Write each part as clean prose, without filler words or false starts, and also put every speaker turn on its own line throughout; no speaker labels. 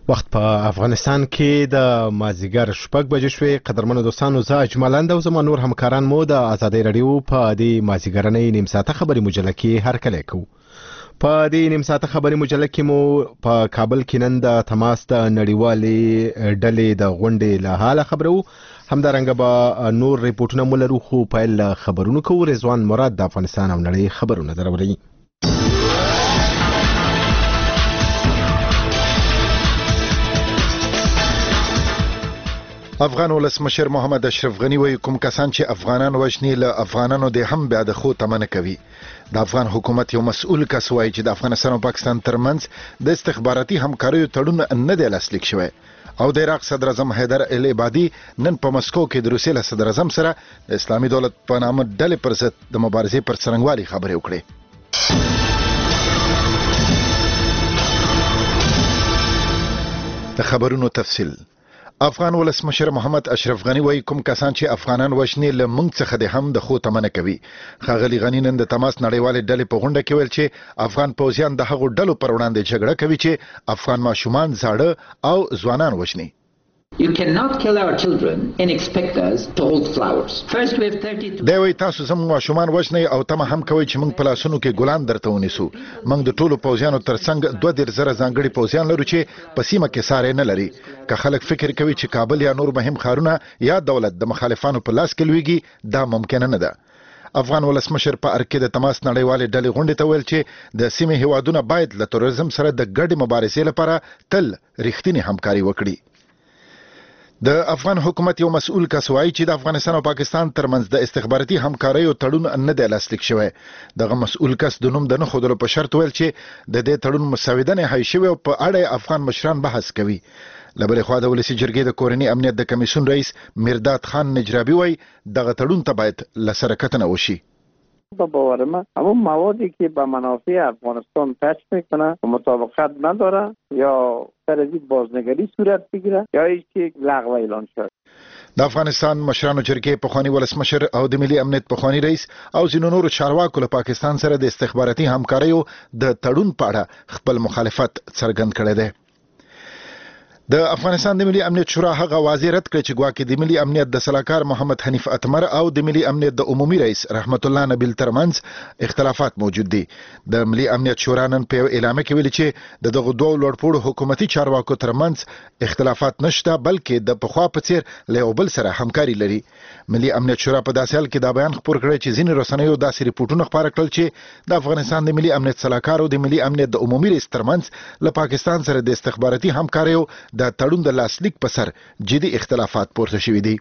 وخت په افغانستان کې د مازیګر شپږ بجې شوې. قدرمنو دوستانو، زه اجمل او زما نور همکاران مو د آزادۍ رادیو په دې مازیګرنۍ نیم ساعته خبري مجله کې هرکلی کوو. په دې نیم ساعته خبري مجله کې مو په کابل کې نن د تماس د نړیوالې ډلې د غونډې له حاله خبرو. همدارنګه به نور ریپورټونه مو لرو، خو پیل له خبرونو کوو. رضوان مراد د افغانستان او نړۍ خبرونه دروړي.
افغان ولسمشر محمد اشرف غنی وایي کوم کسان چې افغانان وژني له افغانانو د هم بیا د خو تمنه کوي. د افغان حکومت یو مسؤل کس وایي چې د افغانستان او پاکستان ترمنځ د استخباراتي همکاریو تړون نه دی لاسلیک شوی. او د عراق صدر اعظم حیدر العبادي نن په مسکو کې د روسیې له صدر اعظم سره د اسلامي دولت په نامه ډلې پر ضد د مبارزې پر څرنګوالي خبرې وکړې. د خبرونو تفصیل. افغان ولسمشر محمد اشرف غنی وایي کوم کسان چې افغانان وژني له موږ څخه د هم د خو تمنه کوي. ښاغلي غنی نن د تماس نړیوالې ډلې په غونډه کې ویل چې افغان پوځیان د هغو ډلو پر وړاندې جګړه کوي چې افغان ماشومان، زاړه او ځوانان وژني.
You cannot kill our children and expect us to hold flowers. First we have 32.
دا وایي تاسو زموږ ماشومان وژنئ او تمه هم کوي چې موږ په لاسونو کې ګلان درته ونیسو. موږ د ټولو پوځیانو ترڅنګ 22,000 ځانګړي پوځیان لرو چې په سیمه کې ساری نه لري. که خلک فکر کوي چې کابل یا نور مهم ښارونه یا دولت د مخالفانو په لاس کې لویږي، دا ممکن نه ده. افغان ولسمشر په ارکه د تماس نړیوالې ډلې غونډې ته ویل چې د سیمې هیوادونه باید له تروریزم سره د ګډې مبارزې لپاره تل رښتینې همکاري وکړي. د افغان حکومت یو مسؤل کس وایي چې د افغانستان او پاکستان ترمنځ د استخباراتي همکاریو تړون نه دی لاسلیک شوی. دغه مسؤل کس د نوم د نه ښودلو په شرط ویل چې د دې تړون مسودې نهایی شوی او په اړه افغان مشران بحث کوي. له بلې خوا د ولسي جرګې د کورني امنیت د کمیسیون رئیس مرداد خان نجرابي وایي دغه تړون ته باید له سره کتنه وشي.
با باور من همون موادی که به منافع افغانستان تچ میکنه و مطابقت نداره یا سر از این بازنگری صورت بگیره یا اینکه لغو اعلان شد.
د افغانستان مشرانو جرګې پخوانی ولسمشر او د ملي امنیت پخوانی رئیس او ځینو نورو چارواکو له پاکستان سره د استخباراتي همکاریو د تړون په اړه خپل مخالفت څرګند کړی دی. د افغانستان د ملي امنیت شورا هغه واضح رد کړ چې ګواکې د ملي امنیت د سلاکار محمد حنیف اتمر او د ملي امنیت د عمومي رئیس رحمت الله نبیل ترمنځ اختلافات موجود دي. د ملي امنیت شورا نن په اعلامیه کې ویلي چې د دغه دوه لوړپوړو حکومتي چارواکو ترمنځ اختلافات نشته، بلکې د پخوا په څیر له یو بل سره همکاري لري. ملي امنیت شورا په داسې حال کې دا بیان خپور کړی چې ځینې رسنیو داسې ریپورټونه خپاره کړل چې د افغانستان د ملي امنیت سلاکار او د ملي امنیت د عمومي رئیس ترمنځ له پاکستان سره د استخباراتي همکاریو د تړون د لاسلیک په سر جدي اختلافات پورته شوي دي.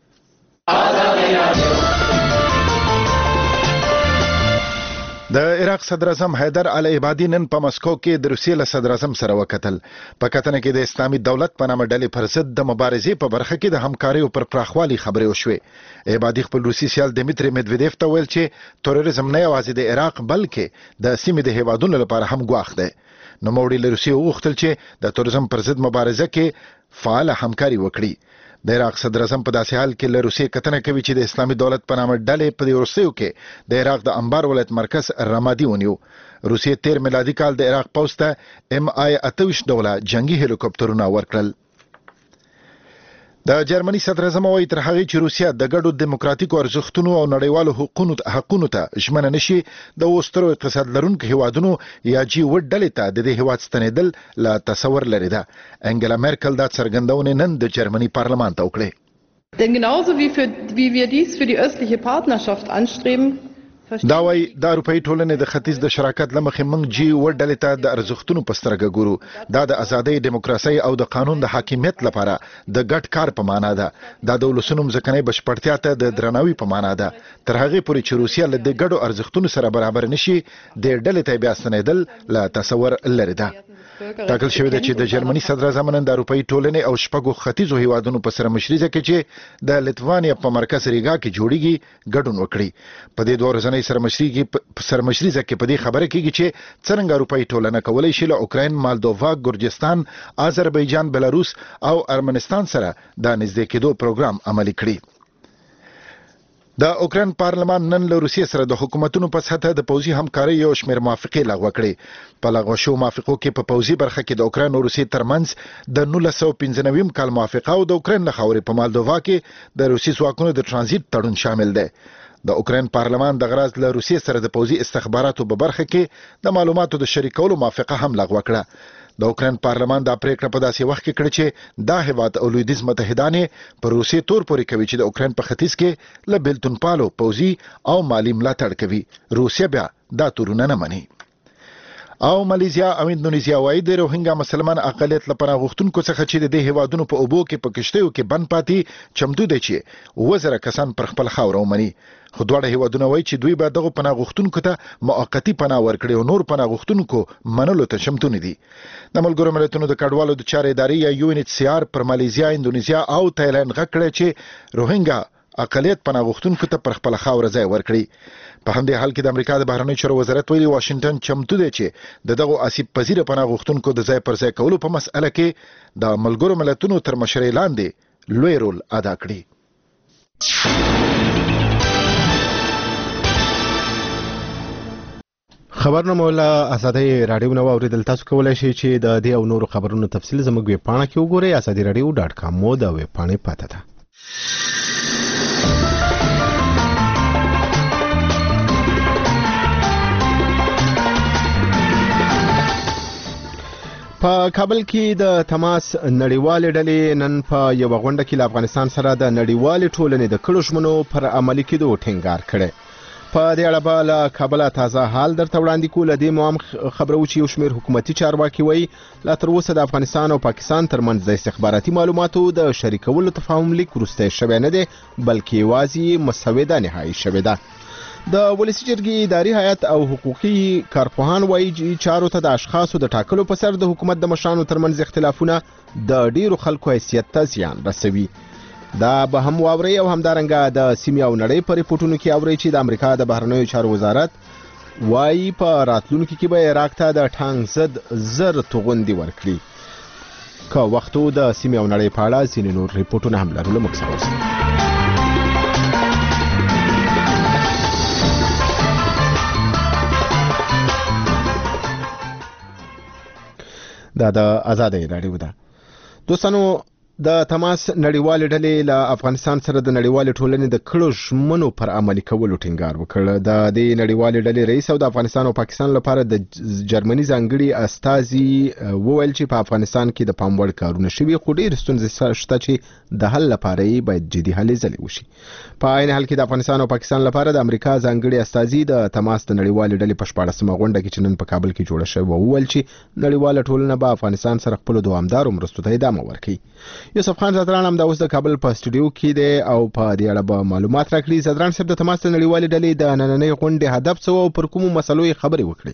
د عراق صدر اعظم حیدر العبادي نن په مسکو کې د روسیې له صدر اعظم سره وکتل. په کتنه کې د اسلامي دولت په نامه ډلې پر ضد د مبارزې په برخه کې د همکاریو پر پراخوالي خبرې وشوې. عبادي خپل روسي سیال دمیتری مدویدیف ته ویل چې تروریزم نه یوازې د عراق بلکې د سیمې د هیوادونو لپاره هم ګواښ دی. نوموړي له روسیې وغوښتل چې د تروریزم پر ضد مبارزه کې فعاله همکاري وکړي. د عراق صدر اعظم په داسې حال کې له روسیې کتنه کوي چې د اسلامي دولت په نامه ډلې په دې وروستیو کې د عراق د انبار ولایت مرکز رمادي ونیو. روسیې 13 میلادي کال د عراق پوځ ته MI-28 ډوله جنگي هلیکوپټرونه ورکړل. د جرمني صدر اعظم وايي تر هغه چې روسیا د ګډو دیموکراتیکو ارزښتونو او نړیوالو حقوقو ته ژمنه نشي، د وسترو اقتصاد لرونکو هیوادونو یا G8 ډلې ته د دې هیواد ستنېدل لا تصور لري ده. انګلا ميرکل دا څرګندونه نن د جرمني پارلمان ته وکړه.
Denn genauso wie wir dies für die östliche Partnerschaft anstreben,
دا وایي د اروپאי ټولنې د ختیځ د شراکت لمخې موږ G8 ډلې ته د ارزښتونو په سترګه ګورو. دا د ازادۍ، دیموکراسۍ او د قانون د حاکمیت لپاره د ګډ کار په معنا ده. دا د ولسونو ځمکنۍ بشپړتیا ته د درناوي په معنا ده. تر هغې پورې چې روسیا له دې ګډو ارزښتونو سره برابر نشي، د ډلې ته بیا ستنېدل له تصور لرې ده. ټاکل شوی دی چې د جرمني صدر اعظم نن د اروپאי ټولنې او شپږو ختیځو هیوادونو په سره مشريزه کې چې د لیتوانیا په مرکز ریګا کې جوړیږي ګډون وکړي. په دې دوه ورځنۍ سرمشريزه کې په دې خبره کېږي چې څنګه اروپאי ټولنه کولای شي له اوکراین، مالدووا، ګورجستان، آذربایجان، بلاروس او ارمنستان سره د نږدې کېدو پروګرام عملي کړي. د اوکران پارلمان نن له روسیې سره د حکومتونو په سطحه د پوځي همکارۍ یو شمېر موافقې لغوه کړې. په لغوه شوو موافقو کې په پوځي برخه کې د اوکران او روسیې ترمنځ د 1995 کال موافقه او د اوکران له خاورې په مالدووا کې د روسي ځواکونو د ترانزیت تړون شامل دی. د اوکران پارلمان د غرض له روسیې سره د پوځي استخباراتو په برخه کې د معلوماتو د شریکولو موافقه هم لغوه کړه. د اوکران پارلمان دا پریکړه په داسې وخت کې کړې چې دا هیواد او لویدیځ متحدان پر روسیې تور پورې کوي چې د اوکران په ختیځ کې له بیلتون پالو پوځي او مالی ملاتړ کوي. روسیه بیا دا تورونه نه مني. او مالیزیا او اندونیزیا وايي د روهینګا مسلمان اقلیت لپاره غوښتونکو څخه چې د دې هیوادونو په اوبو کې په کشتیو کې بند پاتې چمتو دي چې وزره کسان پر خپل خاور ومني. خو دواړه هیوادونه وایي چې دوی به دغه پناه غوښتونکو ته موقتی پناه ورکړي او نور پناه غوښتونکو منلو ته چمتو نه دي. د ملګرو ملتونو د کډوالو د چارې ادارې یا UNHCR پر مالیزیا، اندونیزیا او تایلند غږ کړی چې روهینګا اقلیت پناه غوښتونکو ته پر خپل خاور ځای ورکړي. په همدې حال کې د امریکا د بهرنیو چارو وزارت ویلي واشنگټن چمتو دی چې دغه آسیب پذیر پناه غوښتونکو د ځای پر ځای کولو په مسأله کې د ملګرو ملتونو تر مشرۍ لاندې لوی رول ادا کړي.
خبرونه مولا ازادي رادیو نو اوریدل. تاسو کولای شئ چې د دې او نورو خبرونو تفصیل زموږ ویب پاڼه کې وګورئ. azadiradio.com مو د ویب پاڼې پته ده. په کابل کې د تماس نړیوالې ډلې نن په یو غونډه کې له افغانستان سره د نړیوالې ټولنې د کړو ژمنو پر عملي کېدو ټینګار کړی. په دې اړه به له کابل تازه حال درته وړاندې کوو. له دې مو هم خبرو چې یو شمېر حکومتي چارواکي وایي لا تر اوسه د افغانستان او پاکستان ترمنځ د استخباراتي معلوماتو د شریکولو تفاهم لیک وروستی شوی نه دی، بلکې یوازې مسوده نهایي شوې ده. د ولسی جرګې اداري هیئت او حقوقي کارپوهان وایي چې چارو ته د اشخاصو د ټاکلو په سر د حکومت د مشرانو ترمنځ اختلافونه د ډیرو خلکو حیثیت ته زیان رسوي. دا به هم واوري او همدارنګه د سیمې او نړۍ په ریپورتونو کې اوري چې د امریکا د بهرنیو چارو وزارت وایي په راتلونکي کې به عراق ته د ټانک ضد زر توغندي ورکړي. که وختو د سیمې او نړۍ په اړه ځینې نور ریپورتونه هم لرو. موږ سره اوسئ. دا د ازادي رادیو ده. دوستانو د تماس نړیوالې ډلې له افغانستان سره د نړیوالې ټولنې د کړو ژمنو پر عملي کولو ټینګار وکړ. د دې نړیوالې ډلې رئیس او د افغانستان او پاکستان لپاره د جرمني ځانګړي استازي وویل چې په افغانستان کې د پام وړ کارونه شوي، خو ډېرې ستونزې شته چې د حل لپاره یې باید جدي هلې ځلې وشي. په عین حال کې د افغانستان او پاکستان لپاره د امریکا ځانګړي استازي د تماس د نړیوالې ډلې په 14مه غونډه کې چې نن په کابل کې جوړه شوې وویل چې نړیواله ټولنه به افغانستان سره خپل دوامدارو مرستو ته ادامه ورکړي. یوسف خان زدران هم د اوس د کابل په سټوډیو کې دی او په دې اړه به معلومات راکړي. زدران صاحب، د تماس د نړیوالې ډلې د نننۍ غونډې هدف څه او پر کومو مسلو یې خبرې وکړي؟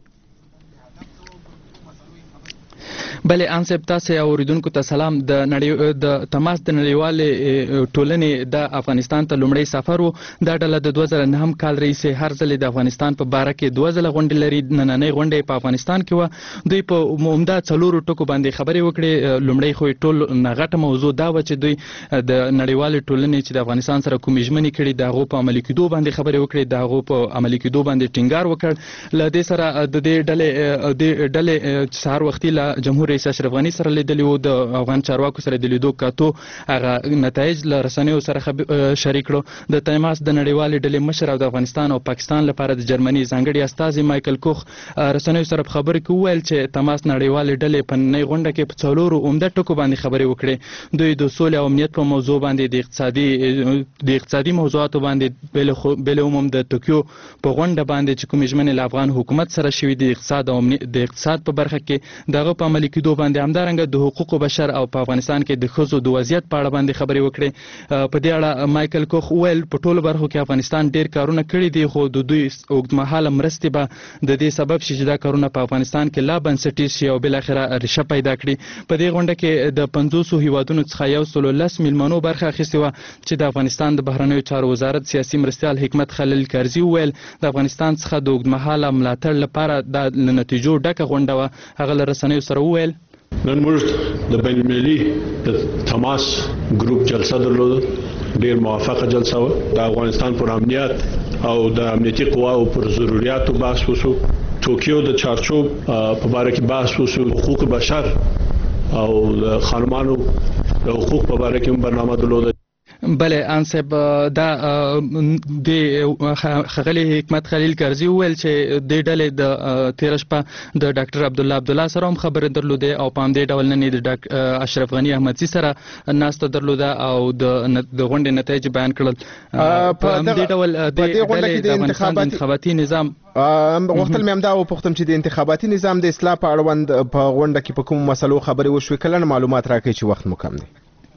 بله انصب تاسو اوریدونکو ته سلام. د تماس د نړیوالې ټولنې د افغانستان ته لومړی سفر وو. دا ډله د 2009 کال رئیس هر ځل د افغانستان په باره کې 2 ځله غونډې لري. نننۍ غونډه په افغانستان کې و. دوی په عمده څلورو ټکو باندې خبرې وکړې. لومړی خو ټول نغټه موضوع دا و چې دوی د نړیوالې ټولنې چې د افغانستان سره کومې ژمنې کړي دغه په عملي کېدو باندې خبرې وکړي، دغه په عملي کېدو باندې ټینګار وکړ. له دې سره د دې ډلې سهار وختي له جمهور رئیس اشرف غنی سره لیدلی وو، د افغان چارواکو سره د لیدو کاتو هغه نتایج له رسنیو سره شریک کړو. د تماس د نړیوالې ډلې مشر او د افغانستان او پاکستان لپاره د جرمني ځانګړي استازي مایکل کوخ رسنیو سره خبرې کوي چې تماس نړیوالې ډلې په نړۍ غونډه کې په څلورو عمده ټکو باندې خبرې وکړي. دوی د سولې او امنیت په موضوع باندې د اقتصادي موضوعاتو باندې بل عموم د ټوکیو په غونډه باندې چې کومې ژمنې له افغان حکومت سره شوي د اقتصاد په برخه کې دغه په عملي کېدو باندې همدارنګه د حقوقو بشر او په افغانستان کې د ښځو د وضعیت په اړه باندې خبرې وکړې. په دې اړه مایکل کوخ وویل په ټولو برخو کې افغانستان ډېر کارونه کړي دي، خو د دوی اوږدمهاله مرستې به د دې سبب شي چې دا کارونه په افغانستان کې لا بنسټیز شي او بالاخره ریشه پیدا کړي. په دې غونډه کې د 50 هیوادونو څخه 110 میلمنو برخه اخیستې وه چې د افغانستان د بهرنیو چارو وزارت سیاسي مرستیال حکمت خلیل کرزي وویل د افغانستان څخه د اوږدمهاله ملاتړ لپاره د نتیجو ډکه غونډه وه. هغه له رسنیو سره وویل
نن موږ د بین المللي د تماس ګروپ جلسه درلوده. ډیر موافقه جلسه و د افغانستان پر امنیت او د امنیتي قواو پر ضرورتو بحث وشو ټوکیو د چارچوب په اړه کې بحث وشو حقوق بشر او خانمانو د حقوق په اړه کې برنامه درلوده.
بله انصب دا د خغلی حکمت خلیل کرزی ویل چې د ډلې د تیر شپه د ډاکټر عبدالله سره هم خبرې درلوده او په همدې ډول نن د اشرف غنی احمدزي سره ناسته درلوده او د غونډې نتایج بیان کړل. په همدې ډول د انتخاباتي نظام
وختل مې همدا وپوښتم چې د انتخاباتي نظام د اصلاح په اړوند په غونډه کې په کوم مسلو خبرې وشوې، کله معلومات راکړئ چې وخت مو کم دی.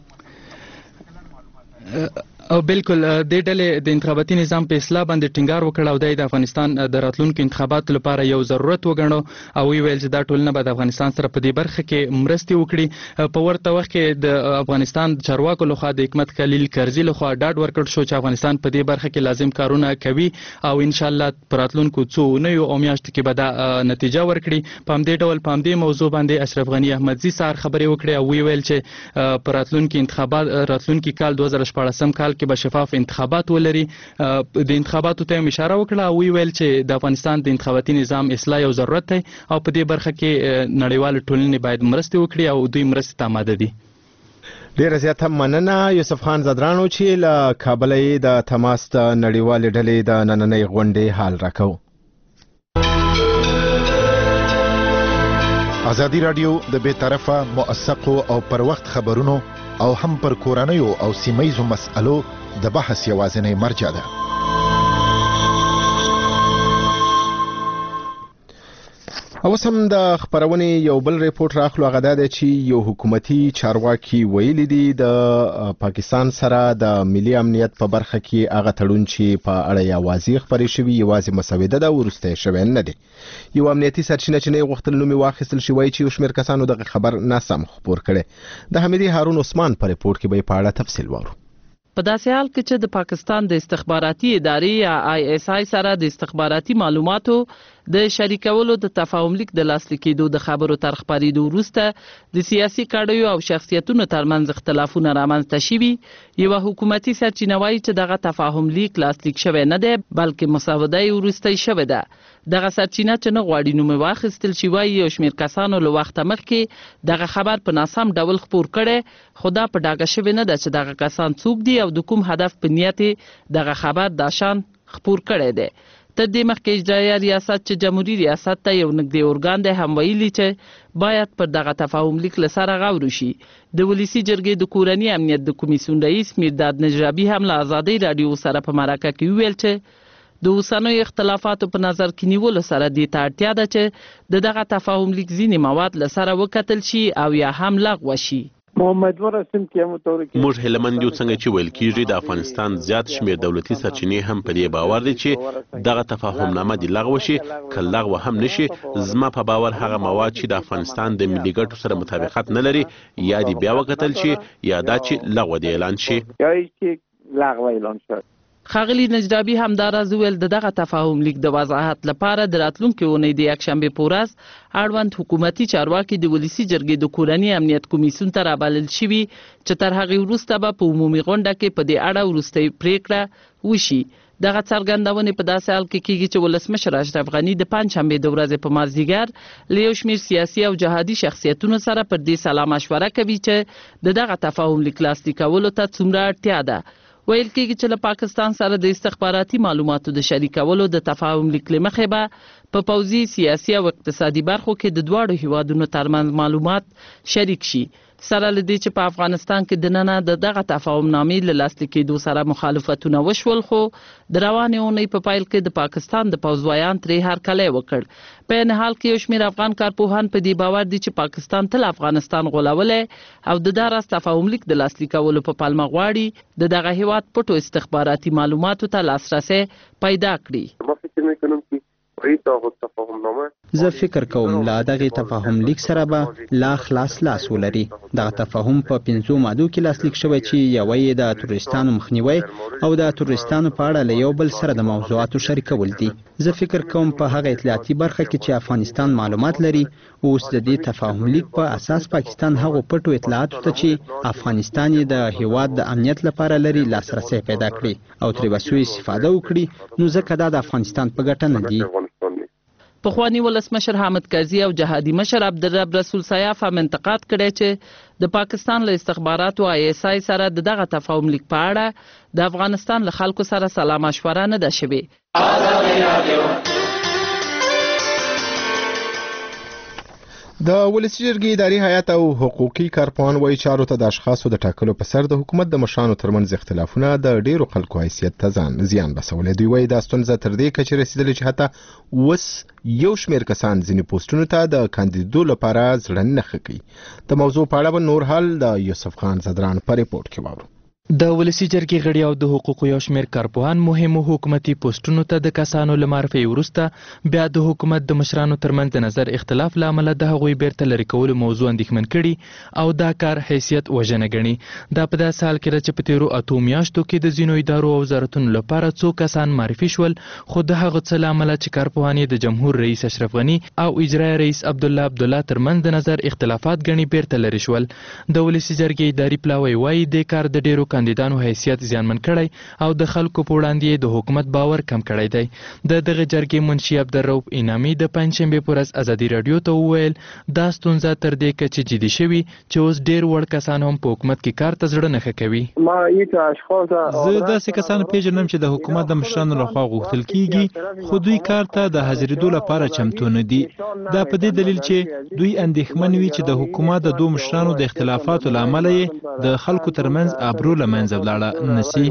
او بالکل د ډلې د انتخاباتي نظام په اصلاح باندې ټینګار وکړ او د افغانستان د راتلونکو انتخاباتو لپاره یو ضرورت وګڼو او ویل چې دا ټولنه به د افغانستان سره په دې برخه کې مرستې وکړي. په ورته وخت کې د افغانستان چارواکو لخوا د حکمت خلیل کرزي لخوا ډاډ ورکړ شو چې افغانستان په دې برخه کې لازم کارونه کوي او ان شاء الله په راتلونکو څو اونیو او میاشتو کې به دا نتیجه ورکړي. په همدې ډول په همدې موضوع باندې اشرف غنی احمدزي سره خبرې وکړې او ویل چې په راتلونکي کال 2014 کال کې به شفاف انتخابات ولري. د انتخاباتو ته اشاره وکړه او ویل چې د افغانستان د انتخاباتي نظام اصلاح یو ضرورت دی او په دې برخه کې نړیوال ټولنې باید مرسته وکړي او دوی مرسته ته آماده دي.
ډیره زیاته مننه یوسف خان زدرانو چې له کابل د تماس د نړیوال ډلې د نننۍ غونډې حال راکو.
ازادي رادیو د بے طرفه موثقو او پر وخت خبرونو او هم پر کورنیو او سیمایزو مسألو د بحث یوازینی مرجع ده.
اوس هم د خبرونې یو بل ریپورت راخلو، هغه دا دی چې یو حکومتي چارواکي ویلي دي د پاکستان سره د ملي امنیت په برخه کې هغه تړون چې په اړه یوازې خبرې شوي یوازې مسوده ده، وروسته شوی نه دی. یو امنیتي سرچینه چې نه غوښتل نوم واخیستل شوی چې یو شمېر کسانو دغه خبر ناسم خپور کړي. د حمیدي هارون عثمان په ریپورت کې به په اړه تفصیل وورو.
په داسې حال کې چې د پاکستان د استخباراتي ادارې یا ISI سره د استخباراتي معلوماتو د شریکولو د تفاهم لیک د لاسلیک کېدو د خبرو تر خپرېدو وروسته د سیاسي کډیو او شخصیتونو ترمنځ اختلافونه رامنځته شوي، یوه حکومتي سرچینه وایي چې دغه تفاهم لیک لاسلیک شوی نه دی بلکې مسوده یې وروسته شوې ده. دغه سرچینه چې نه غواړي نوم واخیستل شي وایي یو شمېر کسانو له وخته مخکې دغه خبر په ناسم ډول خپور کړی، خو دا په ډاګه شوې نه ده چې دغه کسان څوک دي او د کوم هدف په نیت دغه خبر دا شان خپور کړی دی. تر دې مخکې اجرایه ریاست چې جمهوریت ریاست ته یو نږدې ارګان دی هم ویلي چې باید پر دغه تفاهم لیک له سره غور وشي. د ولسي جرګې د کورني امنیت د کمیسیون رئیس میرداد نجرابي هم له ازادۍ راډیو سره په مرکه کې وویل چې د اوسنیو اختلافاتو په نظر کې نیولو سره دې ته اړتیا ده چې دغه تفاهم لیک ځینې مواد له سره وکتل شي او یا هم لغوه شي.
موږ هلمند یو څنګه چې ویل کېږي د افغانستان زیات شمېر دولتي سرچینې هم په دې باور دي چې دغه تفاهم نامه دې لغوه شي، که لغوه هم نشي زما په باور هغه مواد چې د افغانستان د ملي ګټو سره مطابقت نه لري یا دې بیا وکتل شي یا دا چې لغوه دې اعلان شي.
ښاغلي نجرابي همداراز وویل د دغه تفاهم لیک د وضاحت لپاره د راتلونکې اونۍ د یکشنبې په ورځ اړوند حکومتي چارواکي د ولسي جرګې د کورني امنیت کمیسیون ته رابلل شوي چې تر هغې وروسته به په عمومي غونډه کې په دې اړه وروستۍ پریکړه وشي. دغه څرګندونې په داسې حال کې کېږي چې ولسمشر اشرف غني د پنجشنبې د ورځې په مازدیګر له یو شمېر سیاسي او جهادي شخصیتونو سره پر دې سلا مشوره کوي چې د دغه تفاهم لیک لاسلیکولو ته څومره اړتیا ده. ویل کېږي چې له پاکستان سره د استخباراتي معلوماتو د شریکولو د تفاهم لیک له مخې به په پوځي، سیاسي او اقتصادي برخو کې د دواړو هیوادونو ترمنځ معلومات شریک شي. سره له دې چې په افغانستان کې دننه د دغه تفاهم نامې له لاسلیک کېدو سره مخالفتونه وشول، خو د روانې اونۍ په پیل کې د پاکستان د پوځویان ترې هرکلی وکړ. په عین حال کې یو شمېر افغان کارپوهان په دې باور دي چې پاکستان تل افغانستان غولولی او د دغه تفاهم لیک د لاسلیکولو په پلمه غواړي د دغه هیواد پټو استخباراتي معلوماتو ته لاسرسی پیدا کړي.
زه فکر کوم له دغه تفاهم لیک سره به لا خلاص لاس ولري. دغه تفاهم په 5 مادو کې لاسلیک شوی چې یوه یې د تروریستانو مخنیوی او د تروریستانو په اړه له یو بل سره د موضوعاتو شریکول دي. زه فکر کوم په هغه اطلاعاتي برخه کې چې افغانستان معلومات لري، اوس د دې تفاهم لیک په اساس پاکستان هغو پټو اطلاعاتو ته چې افغانستان یې د هیواد د امنیت لپاره لري لاسرسی پیدا کړي او ترې به سوء استفاده وکړي، نو ځکه دا د افغانستان په ګټه نه دي.
پخوانی ولسمشر حامد کرزي او جهادي مشر عبدالرب رسول سیاف هم انتقاد کړی چې د پاکستان له استخباراتو ISI سره دغه تفاهم لیک په اړه د افغانستان له خلکو سره سلا مشوره نه ده شوې.
د ولسي جرګې اداري هیئت او حقوقي کارپوهان وایي چارو ته د اشخاصو د ټاکلو په سر د حکومت د مشرانو ترمنځ اختلافونه د ډیرو خلکو حیثیت ته زیان رسولی. دوی وایي دا ستونزه تر دې کچې رسیدلې چې حتی اوس یو شمېر کسان ځینې پوسټونو ته د کاندیدو لپاره زړه نه ښه کوي. د موضوع په اړه به نور حال د یوسف خان زدران په ریپورت کې واورو.
د ولسي جرګې غړي او د حقوقو یو شمېر کارپوهان مهمو حکومتي پوسټونو ته د کسانو له معرفي وروسته بیا د حکومت د مشرانو ترمنځ د نظر اختلاف له امله د هغوی بیرته لرې کولو موضوع اندېښمن کړي او دا کار حیثیت وژنه ګڼي. دا په داسې حال کې ده چې په تېرو 8 میاشتو کې د ځینو ادارو او وزارتونو لپاره څو کسان معرفي شول، خو د هغه څه له امله چې کارپوهان د جمهور رئیس اشرف غني او اجرایي رئیس عبدالله ترمنځ د نظر اختلافات ګڼي بیرته لرې شول. د ولسي جرګې اداري پلاوی وایي د کار د ډیرو کاندیدانو حیثیت زیانمن کړی او د خلکو په وړاندې د حکومت باور کم کړی دی. دغه جرګې منشي عبدالرؤف انعامي د پنجشنبې پر ورځ ازادي راډیو ته وویل دا ستونزه تر دې کچې جدي شوي چې اوس ډیر وړ کسان هم په حکومت کې کار ته زړه نه ښه کوي.
زه داسې کسان پیژنم چې د حکومت د مشرانو لخوا غوښتل کیږي خو دوی کار ته د حاضرېدو لپاره چمتو نه دي. دا په دې دلیل چې دوی اندېښمن وي چې د حکومت د دوه مشرانو د اختلافاتو له امله یې د خلکو ترمنځ ابرو له منځه ولاړه نشي.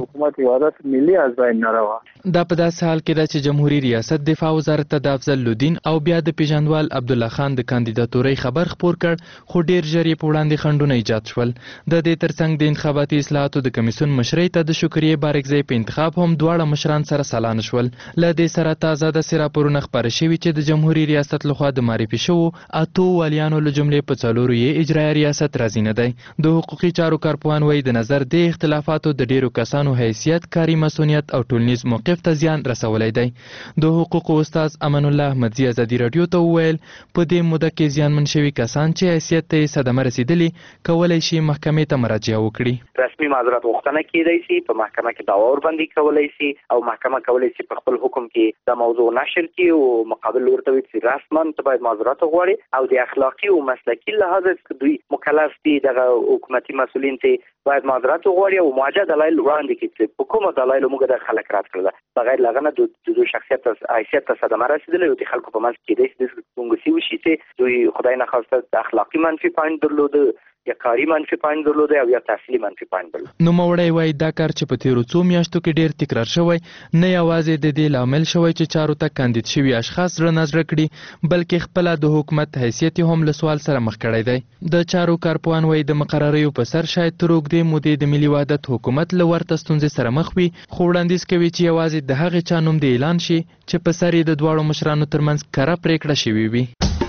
دا په داسې حال کې ده چې جمهوریت ریاست دفاع وزارت ته د افضل الدین او بیا د پیژندوال عبدالله خان د کاندیداتورۍ خبر خپور کړ، خو ډیر ژر یې په وړاندې خنډونه ایجاد شول. د دې ترڅنګ د انتخاباتي اصلاحاتو د کمیسیون مشرۍ ته د شکریې بارکزۍ په انتخاب هم دواړه مشران سره سلا نه شول. له دې سره تازه داسې راپورونه خپاره شوي چې د جمهوریت ریاست لخوا د معرفي شوو 8 والیانو له جملې په 4 یې اجرایي ریاست راضي نه دی. د حقوقي چارو کارپوهان وایي د نظر د اختلافاتو د ډیرو کسانو حیثیت، کاري مسؤلیت او ټولنیز موقف ته زیان رسولی دی. د حقوقو استاد امان الله احمدزي ازادي راډیو ته وویل په دې موده کې زیانمن شوي کسان چې حیثیت ته یې صدمه رسیدلي کولی شي محکمې ته مراجعه وکړي.
رسمي معذرت غوښتنه کیدای شي، په محکمه کې دعوا ورباندې کولی شي او محکمه کولی شي په خپل حکم کې د موضوع نشر کړي او مقابل ورته وي چې رسما ته باید معذرت وغواړي او د اخلاقي او مسلکي لحاظ دوی مکلف دي دغه حکومتي مسؤلین ته باید معذرت وغواړي او موجه دلایل وړاندې کړي چې په کومه دلایل موږ د خلک رد کړل بغیر لغنه د دوی شخصیت حیثیت ته صدمه رسیدلې او د خلکو په منځ کې د څنګه وشي چې دوی خدای نه خواسته د اخلاقي منفي پوینټ درلوده یا کاري منفي پوینټ درلوده او یا تحصیلي منفي پوینټ درلوده.
نوموړی وایي دا کار چې په تیرو 2 میاشتو کې ډیر تکرار شوی نه یوازې د دې لامل شوی چې چارو ته کاندید شوي اشخاص زړه نظر کړي بلکې خپل د حکومت حیثیت هم له سوال سره مخ کړی دی. د چارو کارپوهان وایي د مقرریو په سر شاید تر اوږدې مودې د ملي وحدت حکومت له ورته ستونزې سره مخ وي، خو وړاندیز کوي چې یوازې د هغې چا نوم د اعلان شي چې په سر یې د دواړو مشرانو ترمنځ کره پریکړه شوې وي.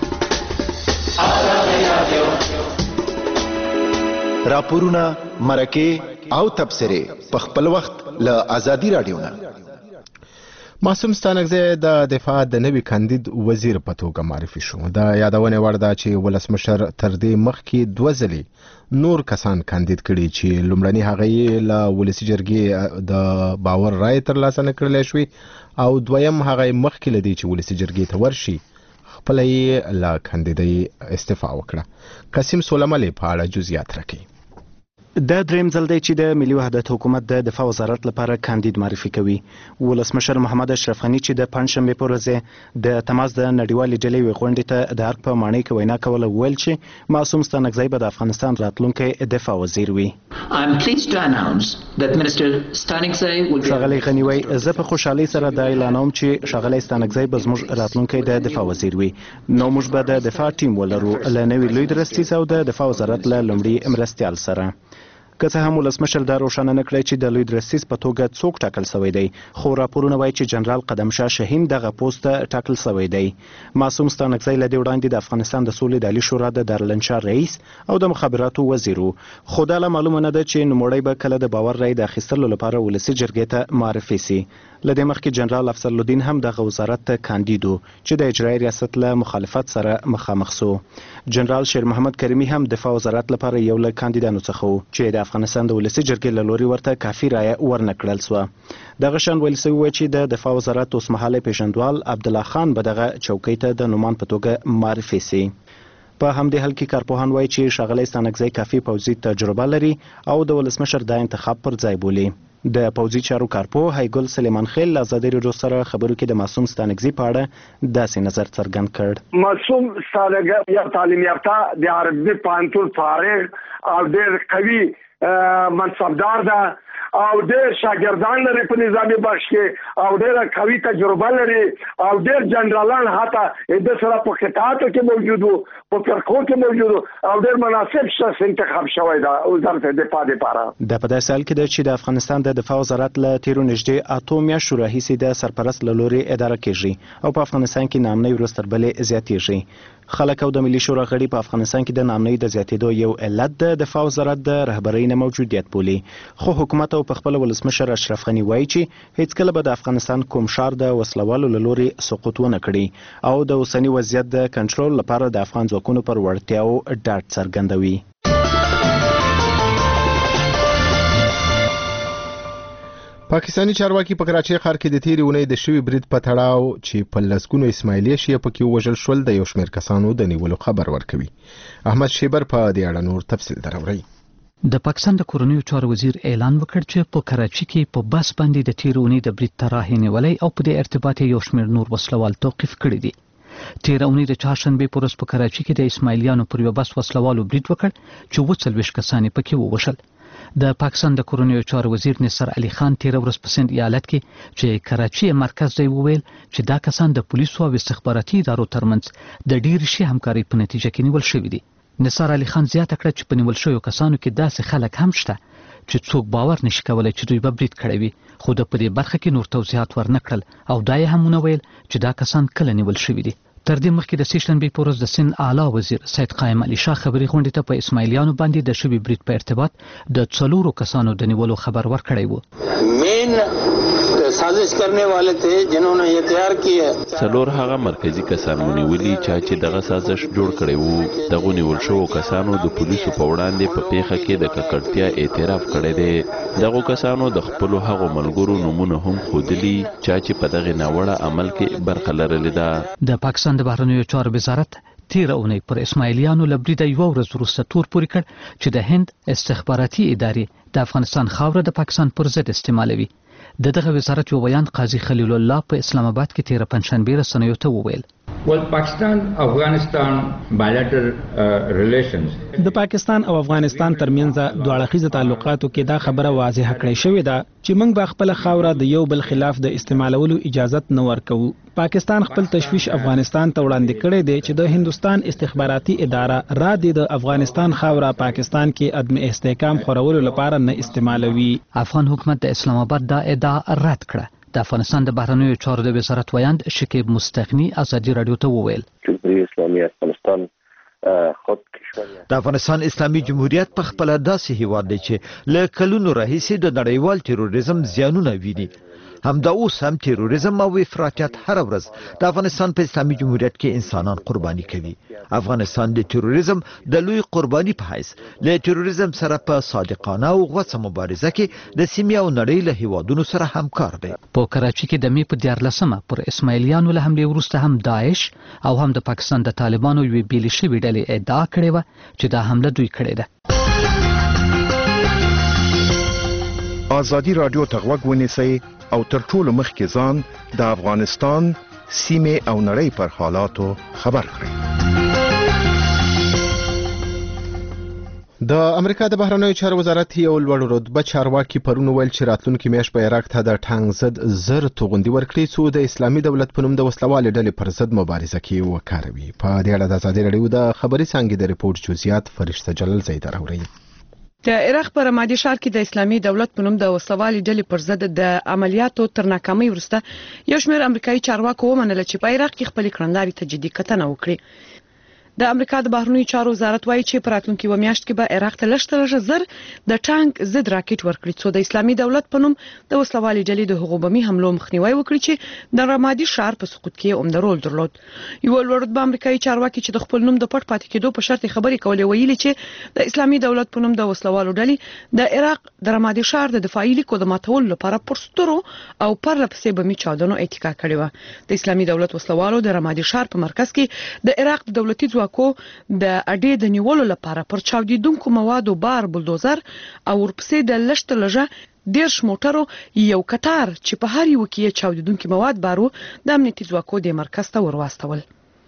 راپورونه، مرکې او تبصرې په خپل وخت له ازادي راډیو نه.
معصوم ستانکزی د دفاع د نوي کاندید وزیر په توګه معرفي شو. د یادونې وړ ده چې ولسمشر تر دې مخکې 2 ځلې نور کسان کاندید کړي چې لومړني هغه یې له ولسي جرګې د باور رای ترلاسه نه کړلی شوي او دویم هغه یې مخکې له دې چې ولسي جرګې ته ورشي خپله یې له کاندیدۍ استعفا وکړه. قاسم سولملي په اړه جزئیات راکوي.
دا دریم ځل دی چې د ملي وحدت حکومت د دفاع وزارت لپاره کاندید معرفي کوي. ولسمشر محمد اشرف غني چې د پنجشنبې په ورځ د تماس د نړیوالې ډلې یوې غونډې ته د ارګ په ماڼۍ کې وینا کوله وویل چې معصوم ستانکزی به د افغانستان راتلونکی دفاع وزیر وي. ښاغلی غني وایي زه په خوشحالۍ سره دا اعلانوم چې ښاغلی ستانکزی به زموږ راتلونکی د دفاع وزیر وي. نو موږ به د دفاع ټیم ولرو له نوي لوی درستیز او د دفاع وزارت له لومړي مرستیال سره.
که څه هم ولسمشر دا روښانه نه کړی چې د لوی درستیز په توګه څوک ټاکل شوی دی، خو راپورونه وایي چې جنرال قدمشاه شهین دغه پوسټ ته ټاکل شوی دی. معصوم ستانکزی له دې وړاندې د افغانستان د سولې د عالي شورا د دارالانشا رئیس او د مخابراتو وزیر و، خو دا لا معلومه نه ده چې نوموړی به کله د باور رای د اخیستلو لپاره ولسي جرګې ته معرفي سي. له دې مخکې جنرال افسرالدین هم دغه وزارت ته کاندید و چې د اجرایي ریاست له مخالفت سره مخامخ سو. جنرال شیر محمد کریمي هم دفاع وزارت لپاره یو له کاندیدانو څخه و چې د افغانستان د ولسي جرګې له لوري ورته کافي رایه ورنه کړل سوه. دغه شان ویل سوي و چې د دفاع وزارت اوسمهالی پیژندوال عبدالله خان به دغه چوکۍ ته د نومان په توګه معرفي سي. په همدې حال کې کارپوهان وایي چې ښاغلی ستانکزی کافي پوځي تجربه لري او د ولسمشر دا انتخاب پر ځای بولي. د پوځي چارو کارپوه هیګل سلیمان خیل له ازادي راډیو سره خبرو کې د معصوم ستانکزي په اړه داسې نظر څرګند کړ.
معصوم ستانکزي یو تعلیم یافته د عربي پوهنتون فارغ او ډېر قوي منصبدار ده او ډېر شاګردان لري په نظامي بخش کې او ډېر قوي تجربه لري او ډېر جنرالان حتی د سره په قطاعاتو کې موجود وو، په فرقو کې موجود وو او ډېر مناسب شخص انتخاب شوی ده وزارت دفاع لپاره.
د په داسې حال کې ده چې د افغانستان د دفاع وزارت له تیرو نږدې 8 میاشتو راهیسې د سرپرست له لوري اداره کېږي او په افغانستان کې ناامنۍ ورځ تر بلې زیاتېږي. خلک او د ملي شورا غړي په افغانستان کې د ناامنۍ د زیاتېدو یو علت د دفاع وزارت د رهبرۍ نه موجودیت بولي، خو حکومت او په خپل ولسمشر اشرف غني وایي چې هیڅکله به د افغانستان کوم ښار د وسلوالو له لوري سقوط ونه کړي او د اوسني وضعیت د کنټرول لپاره د افغان ځواکونو پر وړتیاو ډاډ څرګندوي.
پاکستانی چارواکي په کراچۍ ښار کې د تیرې اونۍ د شوي برید په تړاو چې په لسګونو اسماعیلي شیعه پکې ووژل شول د یو شمېر کسانو د نیولو خبر ورکوي. احمد شیبر په دې اړه نور تفصیل دراوړي.
د پاکستان د کورنیو چارو وزیر اعلان وکړ چې په کراچۍ کې په بس باندې د تیرې اونۍ د برید طرحې نیولې او په دې ارتباط یو شمېر نور وسلوال توقیف کړي دي. تیره اونۍ د چهارشنبې په ورځ په کراچۍ کې د اسماعیلیانو پر یو بس وسلوالو برید وکړ چې 40 کسان پکې ووژل. د پاکستان د کورنیو چارو وزیر نصر علي خان تیره ورځ په سند ایالت کې چې کراچۍ مرکز دی وویل چې دا کسان د پولیسو او استخباراتي ادارو ترمنځ د ډېر شي همکاري په نتیجه کې نیول شوي دي. نصر علي خان زیاته کړه چې په نیول شویو کسانو کې داسې خلک هم شته چې څوک باور نشي کولای چې دوی به برید کړی وي، خو د په دې برخه کې نور توضیحات ورنه کړل او دا یې هم ونه ویل چې دا کسان کله نیول شوي دي. تر دې مخکې د سهشنبې په ورځ د سند اعلی وزیر سید قائم علي شاه خبري غونډې ته په اسماعیلیانو باندې د شوي برید په ارتباط د 4 کسانو د نیولو خبر ورکړی و.
سازش کرنے والے تھے جنہوں نے یہ تیار کیے.
څلور هغه مرکزی کسان ونیولي چې دغه سازش جوړ کړی وو. دغه نیول شو کسانو د پولیسو په وړاندې په پیښه کې د ککړتیا اعتراف کړی دی. دغه کسانو د خپل هغو ملګرو نومونه هم خودلی چې په دغه ناوړه عمل کې برخه لرلې ده.
د پاکستان د بهرنیو چارو وزارت تیره اونۍ پر اسماعیلیانو له بریده یوه ورځ وروسته تور پورې کړ چې د هند استخباراتي ادارې د افغانستان خاوره د پاکستان پر ضد استعمالوي. دغه وزارت یو بیان قاضي خلیل الله په اسلام آباد کې تیره پنځشنبې رسنیو ته وویل.
Pakistan Afghanistan bilateral relations
د پاکستان او افغانستان ترمنځ دوه اړخیزه تعلقاتو کې دا خبره واضحه کړې شوې ده چې موږ به خپل خاوره د یو بل خلاف د استعمالولو اجازه نه ورکوو. پاکستان خپل تشویش افغانستان ته وړاندې کړی دی چې د هندستان استخباراتي اداره را دي د افغانستان خاوره پاکستان کې عدم استحکام خورولو لپاره نه استعمالوي.
افغان حکومت د اسلام آباد دا ادعا رد کړه. د افغانستان د بهرنیو چارو د وزارت ویاند شکیب مستغنی ازادي راډیو ته وویل.
د افغانستان اسلامي جمهوریت په خپل داسې هیواد دی چې له کلونو راهیسې د نړیوال تروریزم زیانونه ویني. همدا اوس هم تروریزم او افراطیت هر ورځ د افغانستان په اسلامي جمهوریت کې انسانان قرباني کوي. افغانستان د تروریزم د لوی قرباني په حیث له تروریزم سره په صادقانه او غوڅه مبارزه کې د سیمې او نړۍ له هیوادونو سره همکار دی.
په کراچۍ کې د می په 14 پر اسماعیلیانو له حمله وروسته هم داعش او هم د پاکستان د طالبانو یوې بیلې شوې ډلې ادعا کړې وه چې دا حمله دوی کړې ده.
ازادي راډیو ته غوږ ونیسئ او تر ټولو مخکې ځان د افغانستان سیمې او نړۍ پر حالاتو خبر کړئ.
د امریکا د بهرنیو چارو وزارت یو لوړ رتبه چارواکي پرون ویل چې راتلونکي میاشت په عراق ته د ټانک ضد زر توغندي ورکړي څو د اسلامي دولت په نوم د وسلوالې ډلې پر ضد مبارزه کې وکاروي. په دې اړه د ازادي راډیو د خبري څانګې د ریپورت جزئیات فرشته جلال زیدر اوري.
د عراق په رمادي ښار کې د اسلامي دولت په نوم د وسلوالي ډلې پر ضد د عملیاتو تر ناکامۍ وروسته یو شمېر امریکایي چارواکو ومنله چې په عراق کې خپلې کړنلارې ته جدي کتنه وکړي. د امریکا د بهرنیو چارو وزارت وایي چې په راتلونکي و میاشت کې به عراق ته لږ زر د ټانک ضد راکټ ورکړي څو د اسلامي دولت په نوم د وسلوالي ډلې د هغو بمي حملو مخنیوي وکړي چې د رمادي ښار په سقوط کې عمده رول درلود. یو لوړ امریکایي چارواکي چې د خپل نوم د پټ پاتې کېدو په شرط خبرې کولې ویلي چې د اسلامي دولت په نوم د وسلوالو ډلې د عراق د رمادي ښار د دفاعي لیکو د ماتولو لپاره پرسترو او پرلپسې بمي چاودنو اتکا کړې و. د اسلامي دولت وسلوالو د رمادي ښار په مرکز کې د عراق د دولتي ځواکو د اډې د نیولو لپاره پر چاودیدونکو موادو بار بلدوزر او ورپسې د لږ 10 موټرو یو کتار چې په هر یو کې چاودیدونکو مواد بارو د امنیتي ځواکو د مرکز ته ورواستول.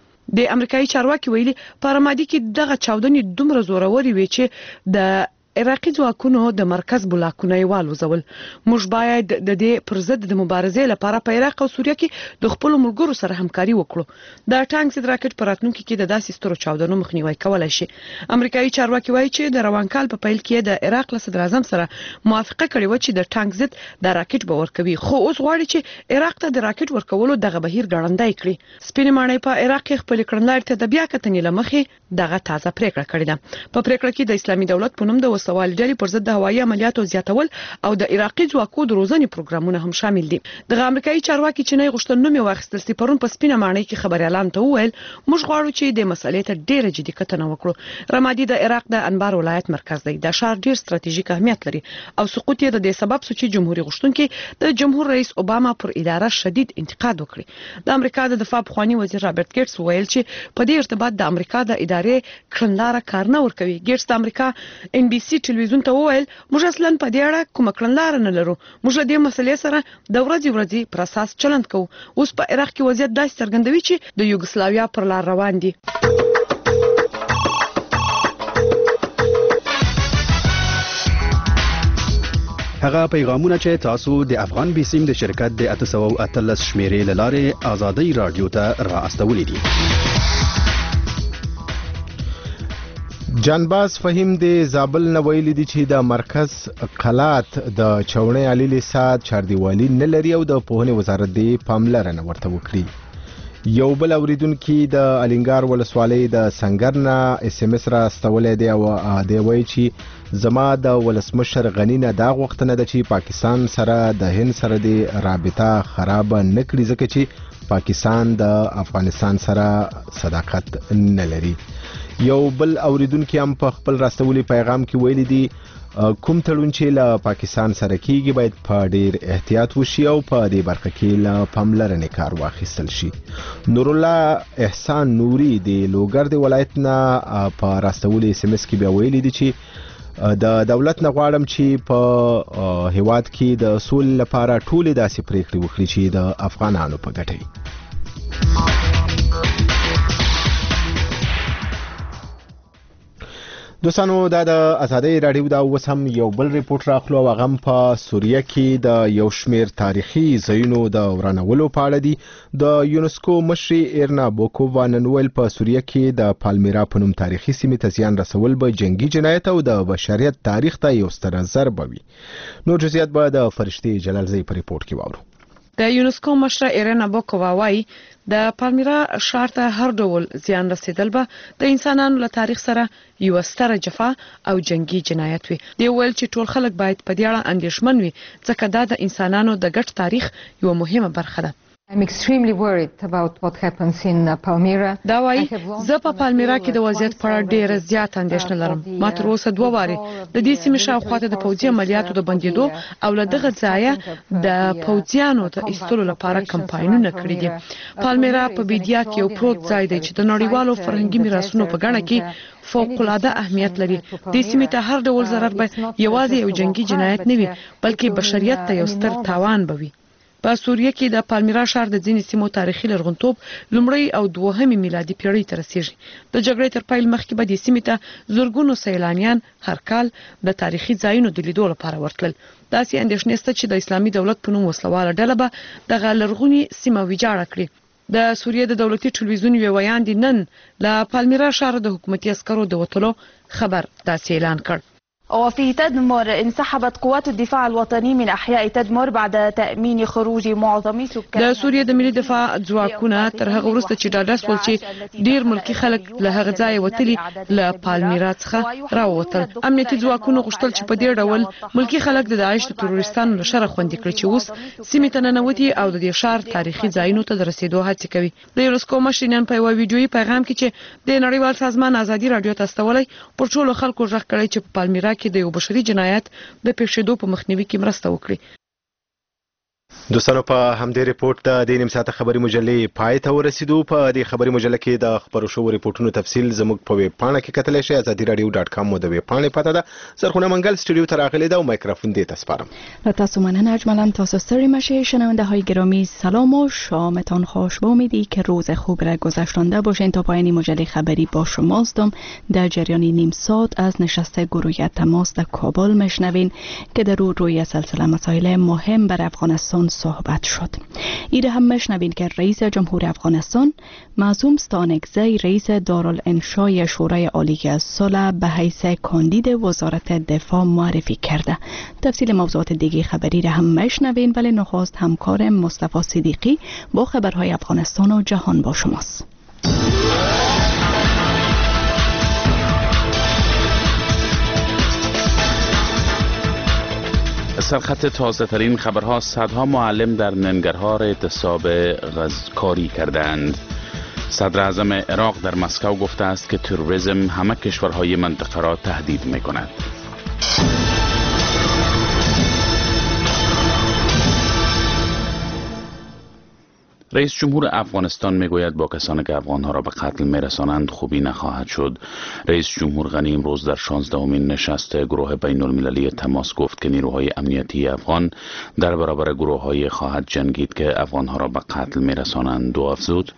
د امریکایي چارواکي ویلي په رمادي کې دغه چاودنې دومره زوروري وي چې د عراقي ځواکونو د مرکز بلاکونه یې والوزول. موږ باید د دې پر ضد د مبارزې لپاره په عراق او سوریه کې د خپل ملګرو سره همکاري وکړو. د ټانک ضد راکټ په راتلونکي کې د داسې سترو چاودنو مخنیوي کولای شي. امریکایي چارواکي وایي چې د روان کال په پیل کې د عراق له صدر اعظم سره موافقه کړې و چې د ټانک ضد د راکټ به ورکوي، خو اوس غواړي چې عراق ته د راکټ ورکولو دغه بهیر ګړندی کړي. سپینې ماڼۍ په عراق کې خپل کړنلارې ته د بیا کتنې لمخې دغه تازه پریکړه کړې ده. په پریکړه کې د اسلامي دولت په نوم د وسوالي ډلې پر ضد د هوایي عملیاتو زیاتول او د عراقي ځواکو د روزنې پروګرامونه هم شامل دي. د امریکایي چارواکي چې نه غوښتل نوم یې واخیستل سي پرون په سپینه ماڼۍ کې خبريالان ته وویل موږ غواړو چې د مسلې ته ډیره جدي کتنه وکړو. رمادي د عراق د انبار ولایت مرکز دی. د ښار ډیر ستراتیژیک اهمیت لري او سقوط یې د دې سبب شو چې جمهوریت غوښتونکي د جمهور رئیس اوباما پر اداره شدید انتقاد وکړي. د امریکا د دفاع پخوانی وزیر رابرټ ګیټس ویل چې په دې ارتباط د امریکا د ادارې کړنلاره کار نه ورکوي. ګیټس د امریکا NBC ټلویزیون ته وویل موږ اصلا په دې اړه کومه کړنلاره نه لرو. موږ له دې مسلې سره د ورځې پر اساس چلند کوو. اوس په عراق کې وضعیت داسې څرګندوي چې د یوګسلاویا پر لار روان دي.
هغه پیغامونه چې تاسو د افغان بیسیم د شرکت د 813 شمیرې لاره آزادۍ رادیو ته را استولې دي.
جانباز فهیم د زابل نه ویلي دي چې د مرکز قلات د چوڼې علي لسات چاردیوالي نه لري او د پوهنې وزارت دی پاملرنه ورته وکړي. یو بل اوریدونکو د الینګار ولسوالۍ د سنگر نه SMS را استولې دی او دی وایي چې زما د ولسمشر غنی نه دا غوښتنه ده چې پاکستان سره د هند سره د رابطه خراب نه کړي ځکه چې پاکستان د افغانستان سره صداقت نه لري. یو بل اوریدونکو هم په خپل راستولي پیغام کې ویلي دي کوم تړون چې له پاکستان سره کیږي باید په ډیر احتیاط وشي او په دې برخه کې له پاملرنې کار واخیستل شي. نور الله احسان نوري د لوګر د ولایت نه په راستولي SMS کې بیا ویلي دي چې د دولت نه غواړم چې په هیواد کې د سولې لپاره ټول داسې پریکړې وکړي چې د افغانانو په ګټه وي. دوستانو دا د آزادۍ رادیو دا اوس هم یو بل ریپورت راخلو او هغه په سوریه کې د یو شمیر تاریخي ځایونو د ورانولو په اړه دي. د یونسکو مشر ایرنا بوکووا نن ویل په سوریه کې د پالمیرا په نوم تاریخي سیمې ته زیان رسول به جنگي جنایت او د بشریت تاریخ ته یو ستر ضربه وي. نور جزئیات به د فرشتي جلالزی په ریپورت کې واورو.
د یونسکو مشر ایرنا بوکووا وایي د پالمیرا ښار ته هر ډول زیان رسیدل به د انسانانو له تاریخ سره یو ستره جفا او جنگي جنایت وي. دی ویل چې ټول خلک باید په دې اړه اندېښمن وي ځکه دا د انسانانو د ګډ تاریخ یو مهمه برخه ده.
I'm extremely worried about what happens in Palmyra.
دا وایي زه په پالمیرا کې د وضعیت په اړه ډېره زیاته اندېښنه لرم. ما تر اوسه 2 وارې د دې سیمې شاوخوا ته د پوځي عملیاتو د بندېدو او له دغه ځایه د پوځیانو د ایستلو لپاره کمپاینونه کړي دي. پالمیرا په بیدیا کې یو پروت ځای دی چې د نړیوالو فرهنګي میراثونو په ګڼه کې فوق العاده اهمیت لري. د سیمې ته هر ډول ضرر به یوازې یو جنگي جنایت نه وي بلکې بشریت ته یو ستر تاوان به وي. په سوریه کې د پالمیرا ښار د ځینې سیمو تاریخي لرغونتوب لومړی او دوهمې میلادي پیړۍ ته رسیږي. د جګړې تر پیل مخکې به د سیمې ته زورګونو سیلانیان هر کال د تاریخي ځایونو د لیدو لپاره ورتلل. داسې اندېښنې شته چې د اسلامي دولت په نوم وسلواله ډله به دغه لرغونې سیمه ویجاړه کړي. د سوریه د دولتي ټلویزیون یو ویاند نن له پالمیرا ښار د حکومتي عسکرو د وټلو خبر داسې اعلان کړ.
وفي تدمر انسحبت قوات الدفاع الوطني من احياء تدمر بعد تامين خروج معظم سكان
د سوریه د ملي دفاع ځواکونه تر هغه وروسته چې ډاډه شول چې ډیر ملکی خلک له هغه ځای وتلي له پالمیرا څخه راووتل. امنیتي ځواکونو غوښتل چې په دې ډول ملکی خلک د داعش د تروریستانو له شره خوندي کړي چې اوس سیمې ته ننوتي او د دې ښار تاریخي ځایونو ته د رسیدو هڅې کوي. د یونسکو مشر نن په یو ویډیويي پیغام کې چې د نړیوال سازمان ازادي رادیو ته استولای پر ټولو خلکو ژغ کړی چې په پالمیرا کې د یو بشري جنایت د پیښېدو په مخنیوي کې مرسته وکړي.
دوستانو په همدې ریپورت د نیم ساعته خبري مجلې پای ته ورسېدو. په دې خبري مجله کې د خبرو شوو ریپورتونو تفصیل زموږ په ویب پاڼه کې کتلی شئ. azadiradio.com مو د ویب پاڼې پته ده. زرغونه منګل استودیو ته راغلې ده او مایکروفون دې ته سپارم.
له تاسو مننه. اجمالا تاسو ستړي مشئ. شنونده‌های گرامی سلام و شامتان خوش. با امیدی که روز خوب را گذشتانده باشین. تا پایان مجله خبری با شماستم. در جریان نیم ساعت از نشست گروه تماس در کابل میشنوین که در روی سلسله مسائل مهم بر افغانستان صحبت شد. ایره هم میشنوین که رئیس جمهور افغانستان معصوم ستانکزی رئیس دارالانشای شورای عالی صلح به حیث کاندید وزارت دفاع معرفی کرده. تفصیل موضوعات دیگه خبری را هم میشنوین، ولی نخست همکار مصطفی صدیقی با خبرهای افغانستان و جهان با شماست.
سرخط تازه ترین خبرها: صدها معلم در ننگرهار اعتصاب کاری کردند. صدر اعظم عراق در مسکو گفته است که تروریسم همه کشورهای منطقه را تهدید می کند. رئیس جمهور افغانستان میگوید با کسانی که افغانها را به قتل میرسانند خوبی نخواهد شد. رئیس جمهور غنی امروز در 16مین نشست گروه بین المللی تماس گفت که نیروهای امنیتی افغان در برابر گروه‌های خواهد جنگید که افغانها را به قتل میرسانند و افزود: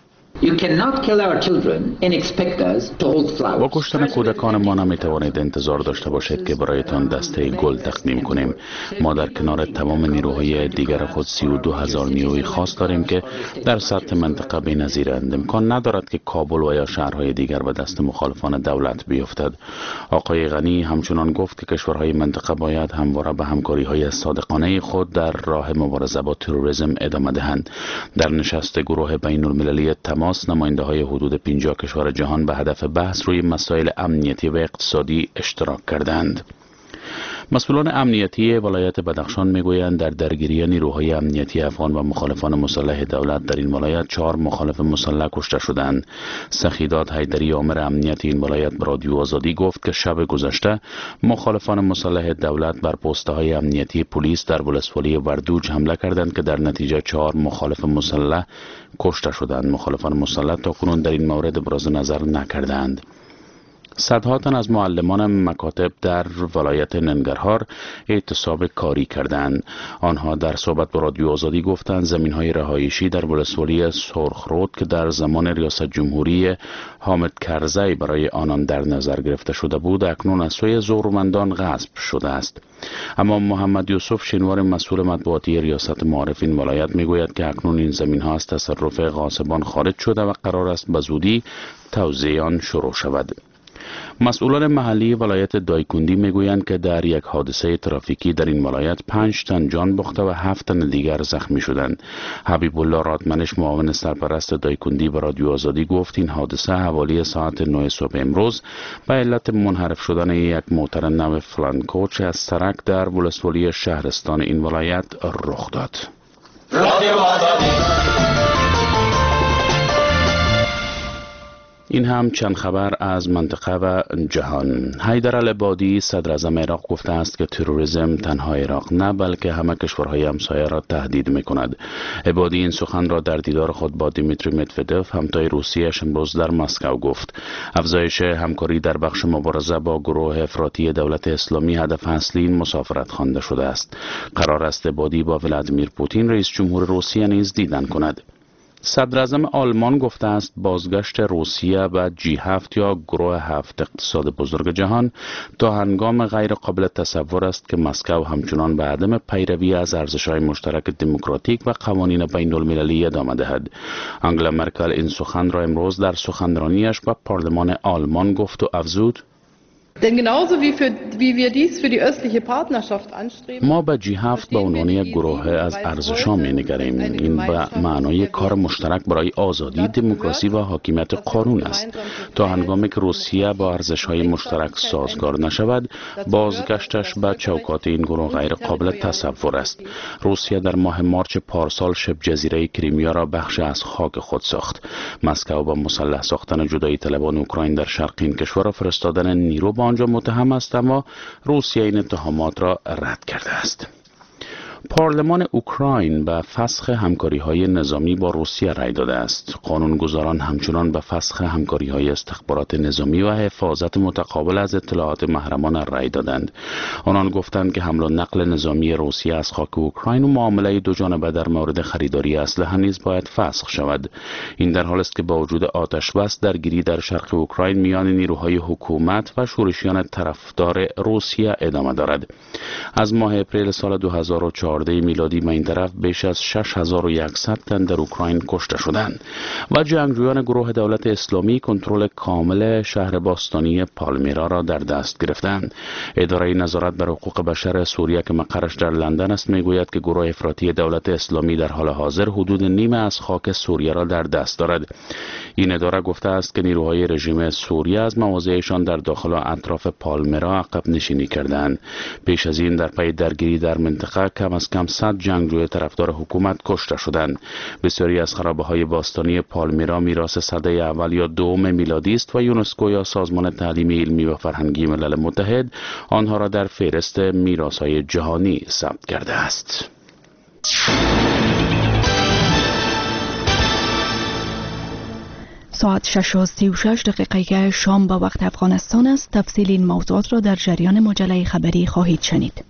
با کشتن کودکان ما نمیتوانید انتظار داشته باشید که برایتان دسته گل تقدیم کنیم. ما در کنار تمام نیروهای دیگر خود 32,000 نیروی خاص داریم که در سطح منطقه بی‌نظیرند. امکان ندارد که کابل و یا شهرهای دیگر به دست مخالفان دولت بیفتد. آقای غنی همچنان گفت که کشورهای منطقه باید همواره به همکاری‌های صادقانه خود در راه مبارزه با تروریسم ادامه دهند. در نشست گروه بین المللی تماس نماینده‌های حدود 50 کشور جهان به هدف بحث روی مسائل امنیتی و اقتصادی اشتراک کردند. مسئولان امنیتی ولایت بدخشان میگویند در درگیری نیروهای امنیتی افغان و مخالفان مسلح دولت در این ولایت 4 مخالف مسلح کشته شدند. سخیدات حیدری آمر امنیتی این ولایت به رادیو آزادی گفت که شب گذشته مخالفان مسلح دولت بر پست‌های امنیتی پلیس در ولسوالی وردوج حمله کردند که در نتیجه 4 مخالف مسلح کشته شدند. مخالفان مسلح تاکنون در این مورد ابراز نظر نکردند. صدها تن از معلمان مکاتب در ولایت ننگرهار اعتصاب کاری کردند. آنها در صحبت با رادیو آزادی گفتند زمین‌های رهایشی در ولسوالی سرخرود که در زمان ریاست جمهوری حامد کرزی برای آنان در نظر گرفته شده بود اکنون از سوی زورمندان غصب شده است. اما محمد یوسف شینوار مسئول مطبوعاتی ریاست معارفین ولایت میگوید که اکنون این زمین‌ها از تصرف غاصبان خارج شده و قرار است به زودی توزیع آن شروع شود. مسئولان محلی ولایت دایکندی میگویند که در یک حادثه ترافیکی در این ولایت 5 تن جان باخته و 7 تن دیگر زخمی شدند. حبیب الله رادمنش معاون سرپرست دایکندی به رادیو آزادی گفت این حادثه حوالی ساعت 9 صبح امروز به علت منحرف شدن یک موتر نو فلانکوچ از سرک در ولسوالی شهرستان این ولایت رخ داد. این هم چند خبر از منطقه و جهان. حیدر العبادی صدر اعظم عراق گفته است که تروریسم تنها عراق نه بلکه همه کشورهای همسایه را تهدید می‌کند. عبادی این سخن را در دیدار خود با دیمیتری مدودف همتای روسیه‌اش امروز در مسکو گفت. افزایش همکاری در بخش مبارزه با گروه افراطی دولت اسلامی هدف اصلی این مسافرت خوانده شده است. قرار است عبادی با ولادیمیر پوتین رئیس جمهور روسیه نیز دیدن کند. صدر اعظم آلمان گفته است بازگشت روسیه به G7 یا گروه 7 اقتصاد بزرگ جهان تا هنگام غیر قابل تصور است که مسکو همچنان به عدم پیروی از ارزش‌های مشترک دموکراتیک و قوانین بین المللی ادامه دهد. آنگلا مرکل این سخن را امروز در سخنرانیش به پارلمان آلمان گفت و افزود: ما به G7 به عنوان یک گروه از ارزش‌ها می‌نگریم. این به معنای کار مشترک برای آزادی، دموکراسی و حاکمیت قانون است. تا هنگامی که روسیه با ارزش‌های مشترک سازگار نشود، بازگشتش به چوکات این گروه غیر قابل تصور است. روسیه در ماه مارچ پارسال شبه جزیره کریمیا را بخش از خاک خود ساخت. مسکو با مسلح ساختن جدایی طلبان اوکراین در شرق این کشور و فرستادن نیرو به آنجا متهم است، اما روسیه این اتهامات را رد کرده است. پارلمان اوکراین به فسخ همکاری‌های نظامی با روسیه رای داده است. قانونگذاران همچنان به فسخ همکاری‌های استخبارات نظامی و حفاظت متقابل از اطلاعات محرمانه رای دادند. آنان گفتند که حمل و نقل نظامی روسیه از خاک اوکراین و معامله دو جانبه در مورد خریداری اسلحه نیز باید فسخ شود. این در حالی است که با وجود آتش بس درگیری در شرق اوکراین میان نیروهای حکومت و شورشیان طرفدار روسیه ادامه دارد. از ماه اپریل سال 2014 میلادی به این طرف بیش از 6100 تن در اوکراین کشته شدند و جنگجویان گروه دولت اسلامی کنترل کامل شهر باستانی پالمیرا را در دست گرفتند. اداره نظارت بر حقوق بشر سوریه که مقرش در لندن است میگوید که گروه افراطی دولت اسلامی در حال حاضر حدود نیمه از خاک سوریه را در دست دارد. این اداره گفته است که نیروهای رژیم سوریه از مواضعشان در داخل و اطراف پالمیرا عقب نشینی کردند. پیش از این در پی درگیری در منطقه کم از کم 100 جنگجوی طرفدار حکومت کشته شدند. بسیاری از خرابه‌های باستانی پالمیرا میراث سده اول یا دوم میلادی است و یونسکو یا سازمان تعلیم علمی و فرهنگی ملل متحد آنها را در فهرست میراث‌های جهانی ثبت کرده است.
ساعت 6:36 شام به وقت افغانستان است. تفصیل این موضوعات را در جریان مجله خبری خواهید شنید.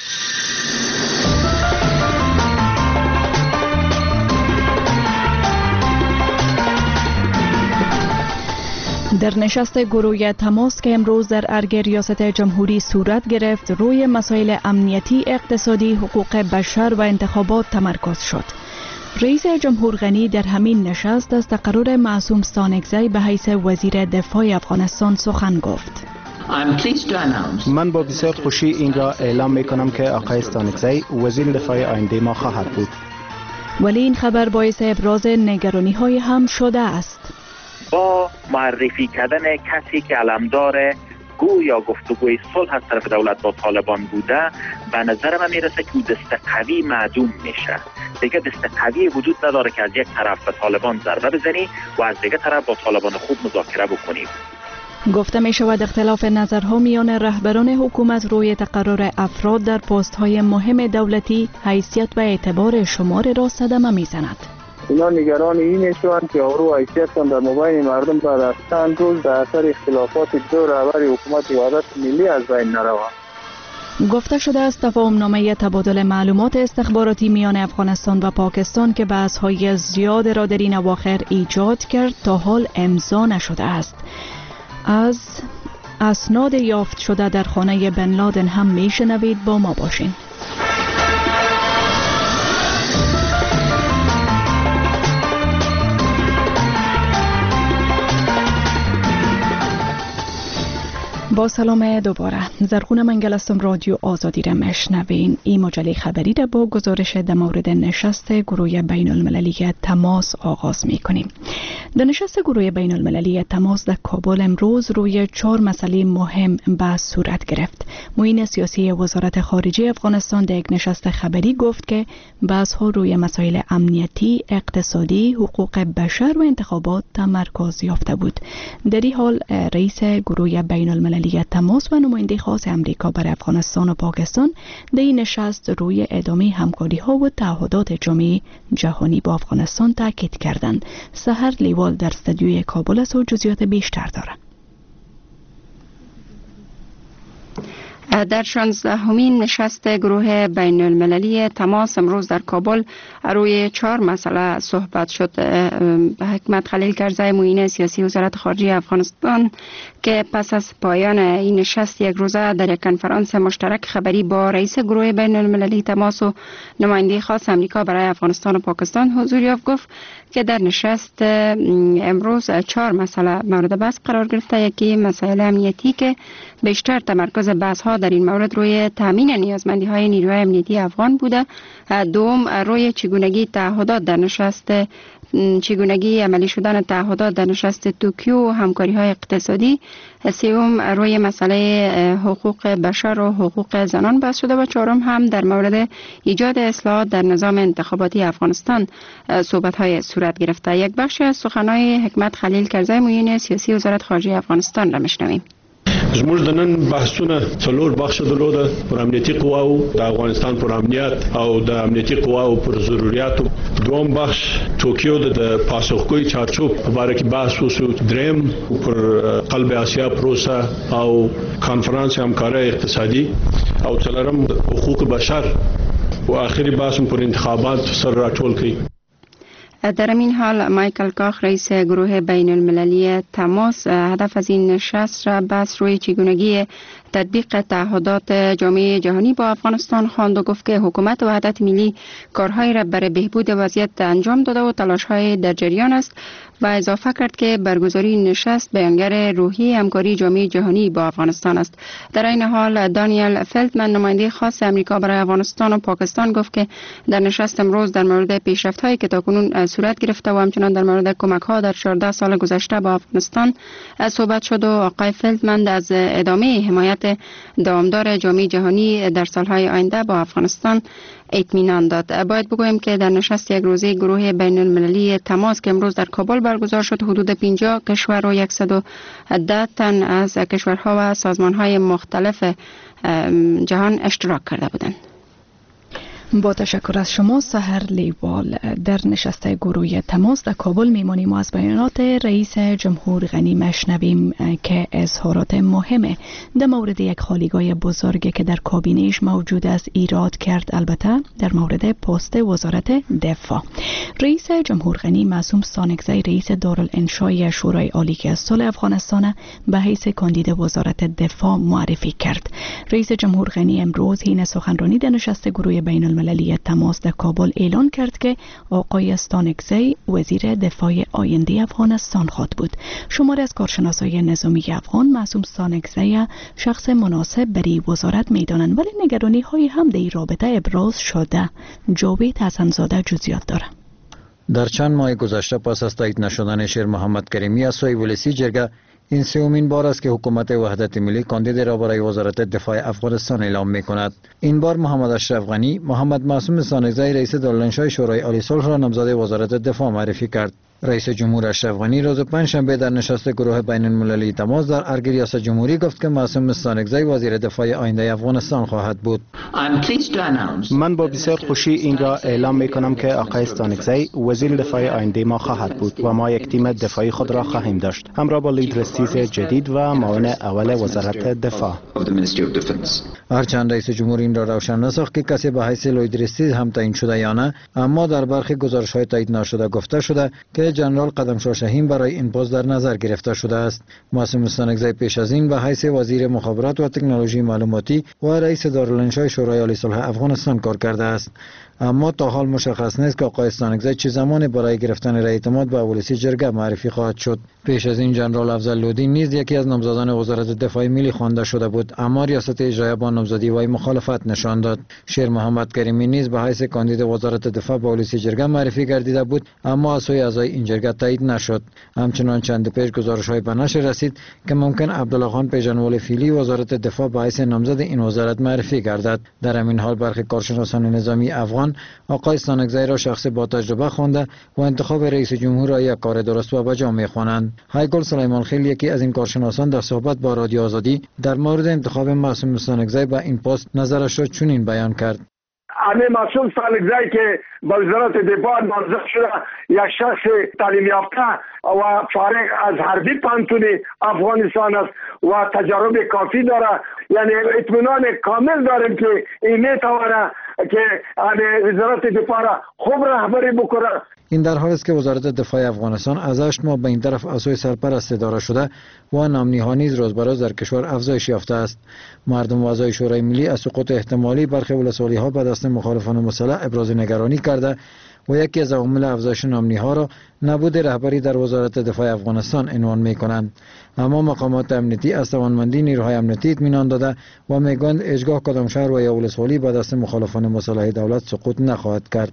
در نشست گروه تماس که امروز در ارگ ریاست جمهوری صورت گرفت، روی مسائل امنیتی، اقتصادی، حقوق بشر و انتخابات تمرکز شد. رئیس جمهور غنی در همین نشست از تقرر معصوم ستانکزی به حیث وزیر دفاع افغانستان سخن گفت.
من با بسیار خوشی این را اعلام می کنم که آقای ستانکزی وزیر دفاع آینده ما خواهد بود.
ولی این خبر باعث ابراز نگرانی های هم شده است.
با معرفی کردن کسی که علمدار گویا گفتگوی صلح از طرف دولت با طالبان بوده، به نظر من میرسه که دست قوی معدوم میشه. دیگه دست قوی وجود نداره که از یک طرف به طالبان ضربه بزنی و از دیگه طرف با طالبان خوب مذاکره بکنی.
گفته می شود اختلاف نظرها میان رهبران حکومت روی تقرر افراد در پست های مهم دولتی حیثیت و اعتبار شمار را صدمه میزند.
اینا نگران این هستند که آبرو حیثیتشان در مبین مردم بعد از چند روز در اثر اختلافات دو رهبر حکومت وحدت ملی از بین نرود.
گفته شده است تفاهمنامه تبادل معلومات استخباراتی میان افغانستان و پاکستان که بحث‌های زیاد را در این اواخر ایجاد کرد تا حال امضا نشده است. از اسناد یافت شده در خانه بن لادن هم میشنوید، با ما باشین. با سلام دوباره. زرغون منگل هستم، رادیو آزادی را میشنوین. این مجله خبری را با گزارش در مورد نشست گروه بین المللی تماس آغاز می کنیم. در نشست گروه بین المللی تماس در کابل امروز روی 4 مسئله مهم بحث صورت گرفت. معین سیاسی وزارت خارجه افغانستان در یک نشست خبری گفت که بحث ها روی مسائل امنیتی، اقتصادی، حقوق بشر و انتخابات تمرکز یافته بود. در این حال رئیس گروه بین المللی تماس و نماینده خاص امریکا برای افغانستان و پاکستان در این نشست روی ادامه همکاری ها و تعهدات جامعه جهانی با افغانستان تاکید کردند. سحر لیوال در استودیوی کابل است و جزئیات بیشتر دارد.
در 16مین نشست گروه بین المللی تماس امروز در کابل روی 4 مسئله صحبت شد. حکمت خلیل کرزی معین سیاسی وزارت خارجه افغانستان که پس از پایان این نشست یک روزه در یک کنفرانس مشترک خبری با رئیس گروه بین المللی تماس و نماینده خاص امریکا برای افغانستان و پاکستان حضور یافت، گفت که در نشست امروز 4 مسئله مورد بحث قرار گرفته. یکی مسائل امنیتی که بیشتر تمرکز بحث ها در این مورد روی تامین نیازمندی های نیروهای امنیتی افغان بوده. دوم روی چگونگی عملی شدن تعهدات در نشست توکیو و همکاری های اقتصادی. سوم روی مسئله حقوق بشر و حقوق زنان بحث شده و چهارم هم در مورد ایجاد اصلاحات در نظام انتخاباتی افغانستان صحبت های صورت گرفته. یک بخش از سخنهای حکمت خلیل کرزی معین سیاسی وزارت خارجه افغانستان را میشنویم.
زموږ د نن بحثونه څلور بخش درلوده، پر امنیتي قواو د افغانستان پر امنیت او د امنیتي قواو پر ضرورتو. دوم بخش توکیو د پاسخګویي چارچوب په اړه کې بحث وشو. دریم پر قلب آسیا پروسه او کانفرنس همکارۍ اقتصادي او څلورم حقوق بشر او آخري بحث پر انتخابات سره راټول کړي.
در این حال مایکل کاخ رئیس گروه بین المللی تماس هدف از این نشست را بحث روی چگونگی تطبیق تعهدات جامعه جهانی با افغانستان خواند و گفت که حکومت وحدت ملی کارهایی را برای بهبود وضعیت انجام داده و تلاش‌های در جریان است و اضافه کرد که برگزاری نشست بیانگر روحی همکاری جامعه جهانی با افغانستان است. در این حال دانیل فلتمن نماینده خاص امریکا برای افغانستان و پاکستان گفت که در نشست امروز در مورد پیشرفت‌هایی که تاکنون صورت گرفته و همچنان در مورد کمک‌ها در 14 سال گذشته با افغانستان صحبت شد و آقای فلتمن از ادامه حمایت دوامدار جامعه جهانی در سالهای آینده با افغانستان اطمینان داد. باید بگویم که در نشست یک روزه گروه بین المللی تماس که امروز در کابل برگزار شد حدود 50 کشور و 110 تن از کشورها و سازمانهای مختلف جهان اشتراک کرده بودند.
با تشکر از شما سحر لیوال. در نشست گروه تماس در کابل میمانیم و از بیانات رئیس جمهور غنی مشنویم که اظهارات مهمه در مورد یک خالیگاه بزرگ که در کابینهش موجود است ایراد کرد، البته در مورد پست وزارت دفاع. رئیس جمهور غنی معصوم سانکزی رئیس دارالانشای شورای عالی که از صلح افغانستان به حیث کاندید وزارت دفاع معرفی کرد. رئیس جمهور غنی امروز حین سخنرانی در نشست گروه بین المللی تماس در کابل اعلان کرد که آقای سانکزی وزیر دفاع آینده افغانستان خواهد بود. شماری از کارشناسای نظامی افغان معصوم سانکزی شخص مناسب برای وزارت میدانند، ولی نگرانی های هم در این رابطه ابراز شده. جاوید حسنزاده جزئیات دارد.
در چند ماه گذشته پس از تایید نشدن شیر محمد کریمی از سوی ولسی جرگه، این سومین بار است که حکومت وحدت ملی کاندید را برای وزارت دفاع افغانستان اعلام می‌کند. این بار محمد اشرف غنی محمد معصوم سانکزی رئیس دارالانشای شورای عالی صلح را نامزد وزارت دفاع معرفی کرد. رئیس جمهور اشرف غنی روز پنجشنبه در نشست گروه بین المللی تماس در ارگ ریاست جمهوری گفت که معصوم سانکزی وزیر دفاع آینده افغانستان خواهد بود.
من با بسیار خوشی این را اعلام می‌کنم که آقای سانکزی وزیر دفاع آینده ما خواهد بود و ما یک تیم دفاعی خود را خواهیم داشت همراه با لیدرستیز جدید و معاون اول وزارت دفاع.
هرچند رئیس جمهور این را روشن نساخت که کسی به حیث لیدرستیز هم تعیین شده یا نه، اما در برخی گزارش‌های تایید نشده گفته شده که جنرال قدمشاه شاهین برای این پست در نظر گرفته شده است. معصوم سانکزی پیش از این به حیث وزیر مخابرات و تکنولوژی معلوماتی و رئیس دارالانشای شورای عالی صلح افغانستان کار کرده است، اما تا حال مشخص نیست که آقای سانکزی چه زمانی برای گرفتن رأی اعتماد به ولسی جرگه معرفی خواهد شد. پیش از این جنرال افضل لودی نیز یکی از نامزدان وزارت دفاع ملی خوانده شده بود، اما ریاست اجرایی با نامزدی وی مخالفت نشان داد. شیر محمد کریمی نیز به حیث کاندید وزارت دفاع به ولسی جرگه معرفی گردیده بود، اما از سوی اعضای این جرگه تایید نشد. همچنان چند پیش گزارش‌های به نشر رسید که ممکن عبدالله خان پیژنوال فیلی وزارت دفاع به حیث نامزد این وزارت معرفی گردد. در همین حال برخی کارشناسان نظامی افغان آقای سانکزی را شخص با تجربه خوانده و انتخاب رئیس جمهور را یک کار درست و بجا می‌خوانند. هایگل سلیمان خیل یکی از این کارشناسان در صحبت با رادیو آزادی در مورد انتخاب معصوم سانکزی به این پست نظرش را چنین بیان کرد.
همه مسئول سالگزایی که به وزارت دفاع نامزد شده یک شخص تعلیم یافته و فارغ از حربی پانتون افغانستان است و تجربه کافی داره، یعنی اطمینان کامل داریم که این میتونه که وزارت دفاع را خوب رهبری بکنه.
این در حالی است که وزارت دفاع افغانستان از 8 ماه به این طرف اسوی سرپرست اداره شده و نامنی‌ها نیز روز به روز در کشور افزایش یافته است. مردم و اعضای شورای ملی از سقوط احتمالی برخی ولسوالی‌ها به دست مخالفان مسلح ابراز نگرانی کرده و یکی از عوامل افزایش نامنی‌ها را نبود رهبری در وزارت دفاع افغانستان عنوان می‌کنند. اما مقامات امنیتی از توانمندی نیروهای امنیتی اطمینان داده و میگویند هیچگاه کدام شهر و یا ولسوالی به دست مخالفان مسلح دولت سقوط نخواهد کرد.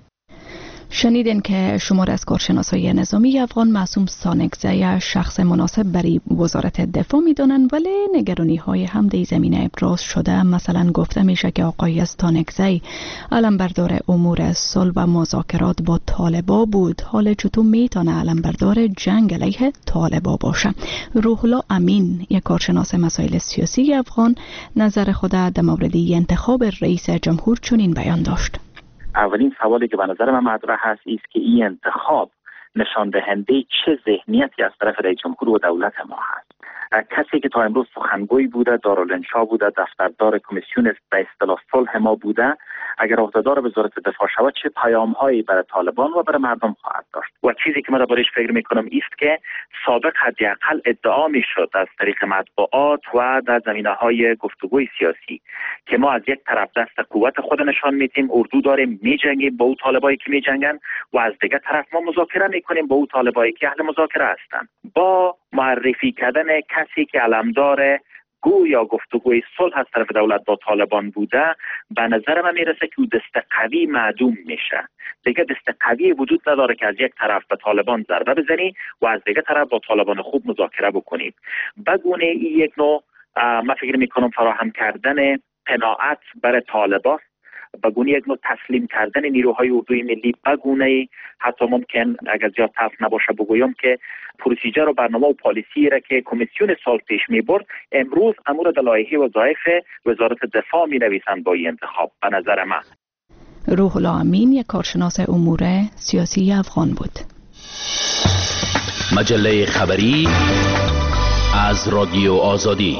شنیدین که شمار از کارشناسای نظامی افغان معصوم سانکزی شخص مناسب برای وزارت دفاع می‌دانند، ولی نگرانی‌های هم در زمینه ابراز شده. مثلا گفته میشه که آقای سانکزی علمبردار امور صلح و مذاکرات با طالبا بود. حال چطور میتونه علمبردار جنگ علیه طالبا باشه؟ روح الله امین، یک کارشناس مسائل سیاسی افغان، نظر خود در مورد انتخاب رئیس جمهور چنین بیان داشت.
اولین سوالی که به نظر من مطرح است است که این انتخاب نشان دهنده چه ذهنیتی از طرف رئیس جمهور و دولت ما هست. کسی که تا امروز سخنگوی بوده، دارالانشا بوده، دفتردار کمیسیون به اصطلاح صلح ما بوده، اگر عهدهدار وزارت دفاع شود چه پیام‌هایی برای طالبان و برای مردم خواهد داشت. و چیزی که من دربارش فکر می‌کنم است که سابق حداقل ادعا می‌شد از طریق مطبوعات و در زمینه‌های گفتگوی سیاسی که ما از یک طرف دست قوت خود نشان میدیم، اردو داریم میجنگیم با او طالبایی که میجنگن، و از دیگر طرف ما مذاکره می‌کنیم با او طالبایی که اهل مذاکره هستند. با معرفی کردن کسی که علمدار گویا گفتگوی صلح از طرف دولت با طالبان بوده، به نظر من میرسه که دست قوی معدوم میشه. دیگه دست قوی وجود نداره که از یک طرف به طالبان ضربه بزنی و از دیگه طرف با طالبان خوب مذاکره بکنید. بگونه این یک نوع من فکر میکنم فراهم کردن قناعت برای طالبان، بگونه یک نوع تسلیم کردن نیروهای اردوی ملی، بگونه حتی ممکن اگر زیاد طرف نباشه بگویم که پروسیجر و برنامه و پالیسی را که کمیسیون صلح پیش میبرد امروز امور در لایحه وظایف وزارت دفاع می نویسند با این انتخاب. به نظر من
روح الله امین یک کارشناس امور سیاسی افغان بود.
مجله خبری از رادیو آزادی.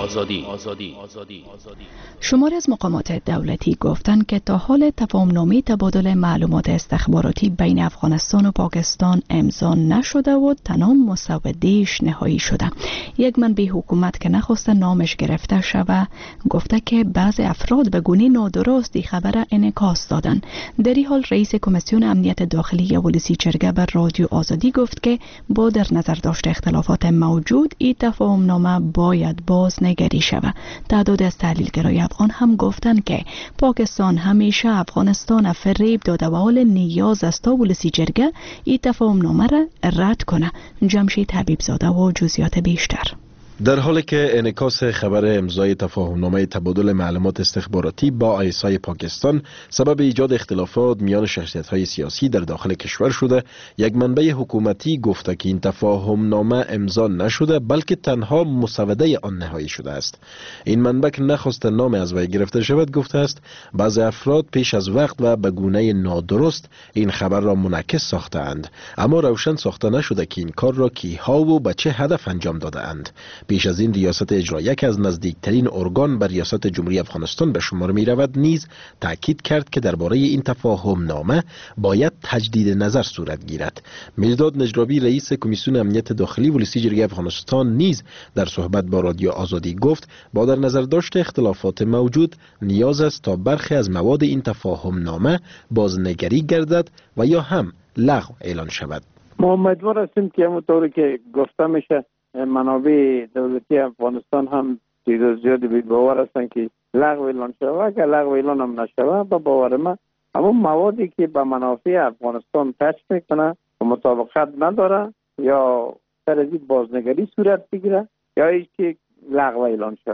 شماری از مقامات دولتی گفتند که تا حال تفاهم‌نامه تبادل معلومات استخباراتی بین افغانستان و پاکستان امضا نشده و تنها مسوده‌اش نهایی شده. یک منبع حکومت که نخواسته نامش گرفته شود گفته که بعضی افراد به گونه نادرستی خبر انعکاس دادند. در این حال رئیس کمیسیون امنیت داخلی ولسی چرگه بر رادیو آزادی گفت که با در نظر داشت اختلافات موجود این تفاهم‌نامه باید بازنگری شود. تعداد از تحلیلگرای افغان هم گفتند که پاکستان همیشه افغانستان فریب داده و حال نیاز است تا ولسی جرگه این تفاهم‌نامه را رد کنه. جمشید حبیبزاده و جزئیات بیشتر.
در حالی که انعکاس خبر امضای تفاهمنامه تبادل معلومات استخباراتی با آیسای پاکستان سبب ایجاد اختلافات میان شخصیت‌های سیاسی در داخل کشور شده، یک منبع حکومتی گفته که این تفاهمنامه امضا نشده بلکه تنها مسوده آن نهایی شده است. این منبع که نخواست نام از وی گرفته شود گفته است بعضی افراد پیش از وقت و به گونه نادرست این خبر را منعکس ساختند، اما روشن ساخته نشده که این کار را کیها و به چه هدف انجام داده‌اند. پیش از این ریاست اجرایی که از نزدیکترین ارگان به ریاست جمهوری افغانستان به شمار می رود نیز تاکید کرد که درباره این تفاهم نامه باید تجدید نظر صورت گیرد. مرداد نجرابی رئیس کمیسیون امنیت داخلی ولسی جرگه افغانستان نیز در صحبت با رادیو آزادی گفت با در نظر داشت اختلافات موجود نیاز است تا برخی از مواد این تفاهم نامه بازنگری گردد و یا هم لغو اعلان شود.
ما امیدوار هستیم که همونطوری که گفته میشه منابع دولتی افغانستان هم زیادی به باور هستن که لغو اعلان شود. اگر لغو اعلان هم نشود با باور من همون موادی که به منافع افغانستان تچ میکنه و مطابقت نداره یا سر از بازنگری صورت بگیره یا اینکه لغو اعلان شد.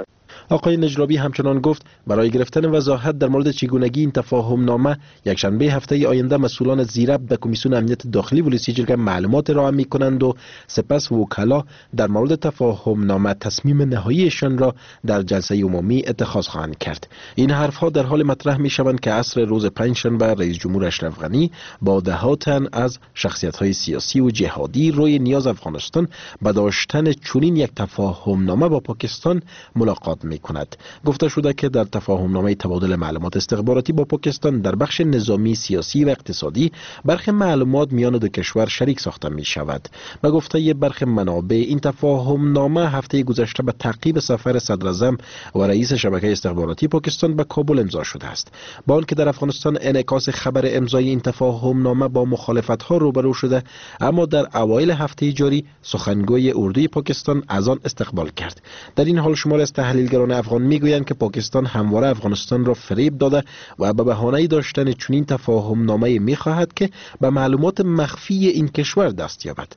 آقای نجرابی همچنان گفت برای گرفتن وضاحت در مورد چگونگی این تفاهم نامه یکشنبه هفته آینده مسئولان زیربط به کمیسیون امنیت داخلی ولسی جرگه معلومات ارائه می‌کنند و سپس وکلا در مورد تفاهم نامه تصمیم نهاییشان را در جلسه عمومی اتخاذ خواهند کرد. این حرفها در حال مطرح می‌شوند که عصر روز پنجشنبه رئیس جمهور اشرف غنی با دهها تن از شخصیت‌های سیاسی و جهادی روی نیاز افغانستان به داشتن چنین یک تفاهم نامه با پاکستان ملاقات می‌کند. گفته شده که در تفاهم نامه تبادل معلومات استخباراتی با پاکستان در بخش نظامی، سیاسی و اقتصادی برخی معلومات میان دو کشور شریک ساخته می‌شود. به گفته برخی منابع این تفاهم نامه هفته گذشته به تعقیب سفر صدراعظم و رئیس شبکه استخباراتی پاکستان به کابل امضا شده است. با آنکه در افغانستان انعکاس خبر امضای این تفاهم نامه با مخالفت‌ها روبرو شده، اما در اوایل هفته جاری سخنگوی اردوی پاکستان از آن استقبال کرد. در این حال شماری از تحلیلگران افغان میگویند که پاکستان همواره افغانستان را فریب داده و به بهانه داشتن چنین تفاهم نامه می‌خواهد که به معلومات مخفی این کشور دست یابد.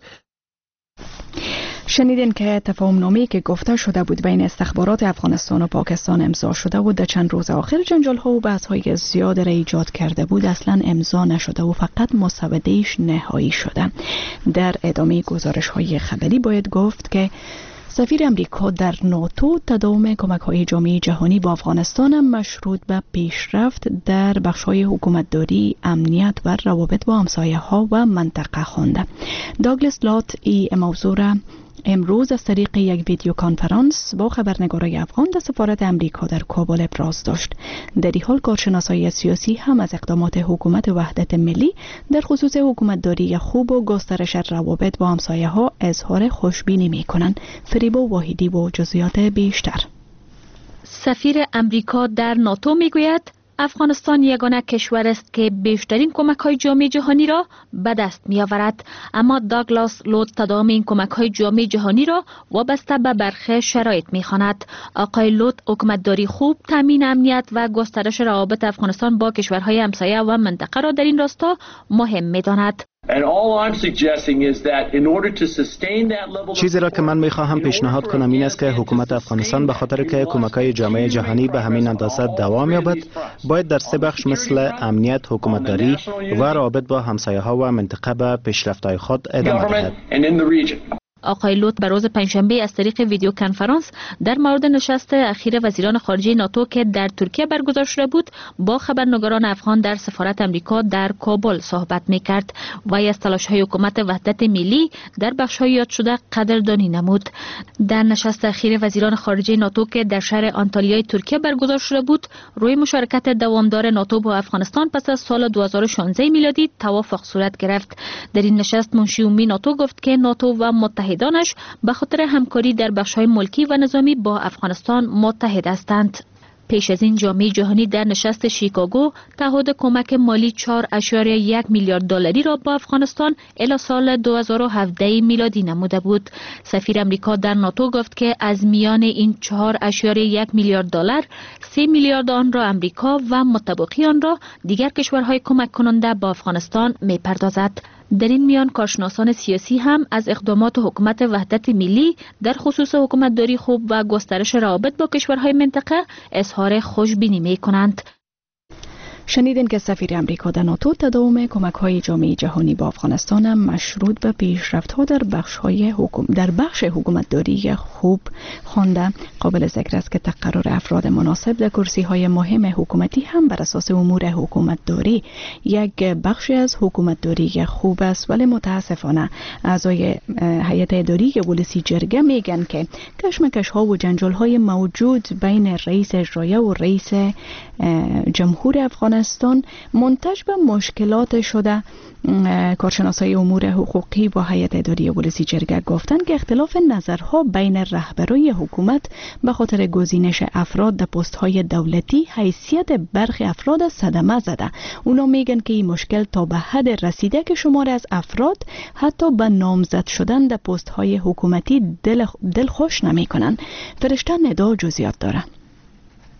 شنیدین که تفاهم نامه‌ای که گفته شده بود بین استخبارات افغانستان و پاکستان امضا شده بود در چند روز آخر جنجال‌ها و بحث‌های زیاد را ایجاد کرده بود اصلا امضا نشده و فقط مسوده‌اش نهایی شده. در ادامه گزارش‌های خبری باید گفت که سفیر امریکا در ناتو تداوم کمک‌های جامعه جهانی با افغانستان مشروط به پیشرفت در بخش‌های حکومتداری، امنیت و روابط با همسایه‌ها و منطقه خوانده. داگلاس لات این موضوع را امروز از طریق یک ویدیو کانفرانس با خبرنگارای افغان در سفارت امریکا در کابل ابراز داشت. در این حال کارشناسای سیاسی هم از اقدامات حکومت وحدت ملی در خصوص حکومتداری خوب و گسترش روابط با همسایه‌ها اظهار خوشبینی می‌کنند. فریبا واحدی و جزئیات بیشتر.
سفیر امریکا در ناتو میگوید افغانستان یگانه کشور است که بیشترین کمک‌های جامعه جهانی را به دست می‌آورد، اما داگلاس لوت تداوم این کمک‌های جامعه جهانی را وابسته به برخی شرایط می‌خواند. آقای لوت حکومتداری خوب، تامین امنیت و گسترش روابط افغانستان با کشورهای همسایه و منطقه را در این راستا مهم می‌داند.
چیزی را که من میخواهم پیشنهاد کنم این است که حکومت افغانستان به خاطر که کمک‌های جامعه جهانی به همین اندازه دوام یابد باید در سه بخش مثل امنیت، حکومتداری و روابط با همسایه‌ها و منطقه به پیشرفت‌های خود ادامه دهد.
آقای لوت به روز پنجشنبه از طریق ویدیو کنفرانس در مورد نشست اخیر وزیران خارجه ناتو که در ترکیه برگزار شده بود با خبرنگاران افغان در سفارت امریکا در کابل صحبت می‌کرد و از تلاش‌های حکومت وحدت ملی در بخش‌های یاد شده قدردانی نمود. در نشست اخیر وزیران خارجه ناتو که در شهر آنتالیای ترکیه برگزار شده بود روی مشارکت دوامدار ناتو با افغانستان پس از سال 2016 میلادی توافق صورت گرفت. در این نشست منشی عمومی ناتو گفت که ناتو و متحدانش به خاطر همکاری در بخش‌های ملکی و نظامی با افغانستان متحد هستند. پیش از این جامعه جهانی در نشست شیکاگو تعهد کمک مالی 4.1 میلیارد دلاری را با افغانستان الی سال 2017 میلادی نموده بود. سفیر امریکا در ناتو گفت که از میان این 4.1 میلیارد دلار 3 میلیارد آن را امریکا و متبقی آن را دیگر کشورهای کمک کننده با افغانستان می‌پردازد. در این میان کارشناسان سیاسی هم از اقدامات حکومت وحدت ملی در خصوص حکومتداری خوب و گسترش روابط با کشورهای منطقه اظهار خوشبینی می‌کنند.
شنیدین که سفیر امریکا در ناتو تداوم کمک‌های جامعه جهانی با افغانستان مشروط به پیشرفت‌ها در بخش حکومتداری خوب خوانده. قابل ذکر است که تقرر افراد مناسب در کرسی‌های مهم حکومتی هم بر اساس امور حکومتداری یک بخشی از حکومتداری خوب است، ولی متاسفانه اعضای هیئت اداری ولسی جرگه میگن که کشمکش‌ها و جنجال‌های موجود بین رئیس اجرایی و رئیس جمهور افغانستان منتج به مشکلات شده. کارشناسای امور حقوقی و هیئت اداری ولسی جرگه گفتند که اختلاف نظرها بین رهبرای حکومت به خاطر گزینش افراد در پست‌های دولتی حیثیت برخی افراد صدمه زده. اونا میگن که این مشکل تا به حد رسیده که شماری از افراد حتی به نامزد شدن در پست‌های حکومتی دل خوش نمی‌کنن. فرشته ندا جزئیات داره.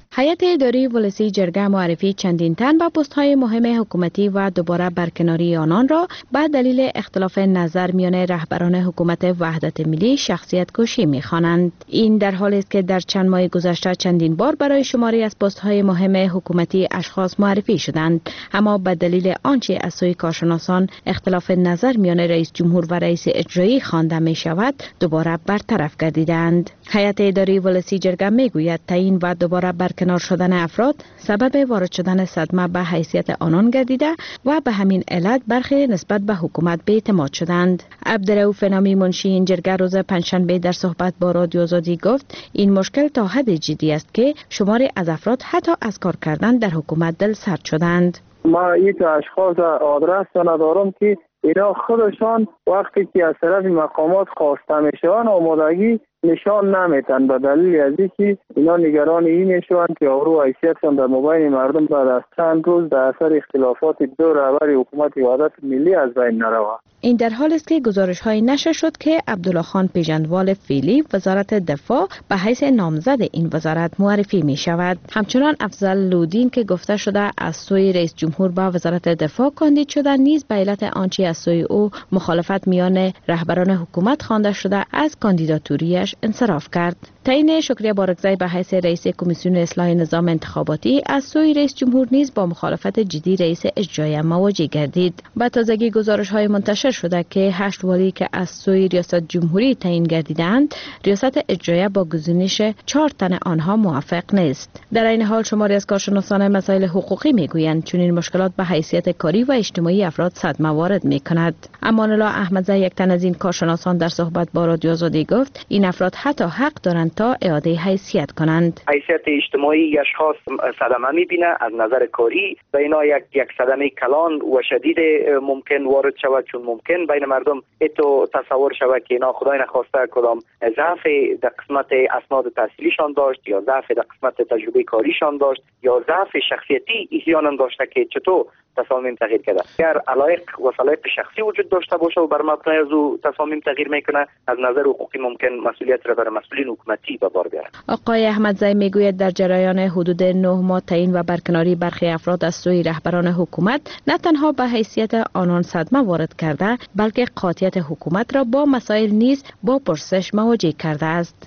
هیئت اداری ولسی جرگه معرفی چندین تن به پست‌های مهم حکومتی و دوباره برکناری آنان را به دلیل اختلاف نظر میان رهبران حکومت وحدت ملی شخصیت کشی می‌خوانند. این در حالی است که در چند ماه گذشته چندین بار برای شماری از پست‌های مهم حکومتی اشخاص معرفی شدند، اما به دلیل آنچه از سوی کارشناسان اختلاف نظر میان رئیس جمهور و رئیس اجرایی خوانده می‌شود، دوباره برطرف گردیدند. هیئت اداری ولسی جرگه میگوید تعیین و دوباره برکنار شدن افراد سبب وارد شدن صدمه به حیثیت آنان گردیده و به همین علت برخی نسبت به حکومت بی‌اعتماد شدند. عبدالرؤوف نامی منشی این جرگه روز پنجشنبه در صحبت با رادیو آزادی گفت این مشکل تا حد جدی است که شماری از افراد حتی از کار کردن در حکومت دل سرد شدند.
ما این اشخاص آدرس ندارم که اینا خودشان وقتی که از طرف مقامات خواسته میشوند آمادگی نشان نمیتن، به دلیل از اینکه اینا نگران این میشوند که آبرو حیثیتشان در مبین مردم بعد از چند روز در اثر اختلافات دو رهبر حکومت وحدت ملی از بین نرود. این در حالی است که گزارش‌های نشر شد که عبدالله خان پیژندوال فعلی وزارت دفاع به حیث نامزد این وزارت معرفی می شود. همچنان افضل لودین که گفته شده از سوی رئیس جمهور به وزارت دفاع کاندید شده نیز به علت آنچه از سوی او مخالفت میان رهبران حکومت خوانده شده از کاندیداتوریش انصراف کرد. تعیین شکریه بارگزی به حیث رئیس کمیسیون اصلاح نظام انتخاباتی از سوی رئیس جمهور نیز با مخالفت جدی رئیس اجرایی مواجه گردید. با تازگی گزارش‌های منتشر شده که 8 والی که از سوی ریاست جمهوری تعیین گردیدند، ریاست اجرایی با گزینش 4 تن آنها موافق نیست. در این حال شماری از کارشناسان مسائل حقوقی میگویند چون این مشکلات به حیثیت کاری و اجتماعی افراد صدمه وارد می‌کند. امان الله احمدزی یک تن از این کارشناسان در صحبت با رادیو آزادی گفت این افراد حتی حق دارند تا اعاده حیثیت کنند.
حیثیت اجتماعی اشخاص صدمه می‌بینه، از نظر کاری به اینا یک صدمه کلان و شدید ممکن وارد شود، چون ممکن بین مردم اتو تصور شود که اینا خدای نخواسته کدام ضعف در قسمت اسناد تحصیلیشان داشت یا ضعف در قسمت تجربه کاریشان داشت یا ضعف شخصیتی احیانا داشته که چطور تصامیم تغییر کرده. اگر علایق و صلاحیت شخصی وجود داشته باشه و بر مبنای از او تصامیم تغییر میکنه، از نظر حقوقی ممکن مسئولیت را بر مسئولین حکومتی به بار بیاره.
آقای احمدزی میگوید در جریان حدود 9 ماه تعیین و برکناری برخی افراد از سوی رهبران حکومت نه تنها به حیثیت آنان صدمه وارد کرده، بلکه قاطعیت حکومت را با مسائل نیز با پرسش مواجه کرده است.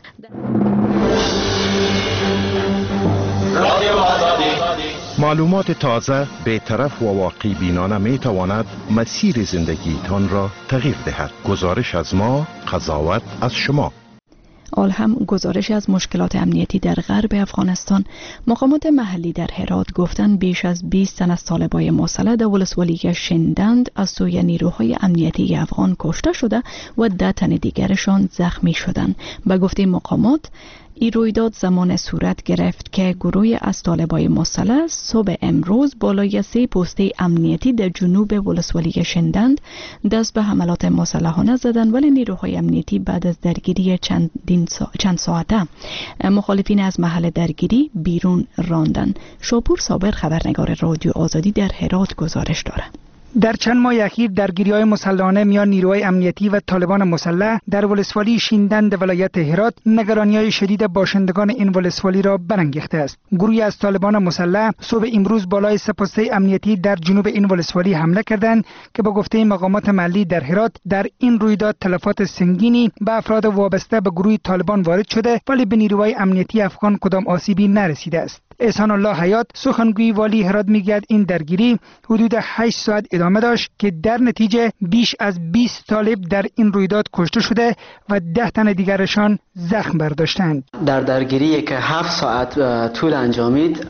معلومات تازه، بی‌طرف و واقعی بینانه می تواند مسیر زندگیتان را تغییر دهد. گزارش از ما، قضاوت از شما.
آل هم گزارش از مشکلات امنیتی در غرب افغانستان، مقامات محلی در هرات گفتند بیش از 20 تن از طالبای مسلح در ولسوالی شندند از سوی نیروهای امنیتی افغان کشته شده و 10 تن دیگرشان زخمی شدند. به گفته مقامات این رویداد زمان صورت گرفت که گروهی از طالبای مسلح صبح امروز بالای 3 پست امنیتی در جنوب ولسوالی شندند دست به حملات مسلحانه زدند، ولی نیروهای امنیتی بعد از درگیری چند ساعته مخالفین از محل درگیری بیرون راندند. شاپور صابر خبرنگار رادیو آزادی در هرات گزارش دارد.
در چند ماه اخیر درگیری‌های مسلحانه میان نیروهای امنیتی و طالبان مسلح در ولسوالی شیندند ولایت هرات نگرانی‌های شدید باشندگان این ولسوالی را برانگیخته است. گروهی از طالبان مسلح صبح امروز بالای 3 پست امنیتی در جنوب این ولسوالی حمله کردند که با گفته مقامات محلی در هرات در این رویداد تلفات سنگینی به افراد وابسته به گروه طالبان وارد شده، ولی به نیروهای امنیتی افغان کدام آسیبی نرسیده است. احسان الله حیات سخنگوی والی هرات میگوید این درگیری حدود 8 ساعت ادامه داشت که در نتیجه بیش از 20 طالب در این رویداد کشته شده و 10 تن دیگرشان زخم برداشتند.
در درگیری که 7 ساعت طول انجامید،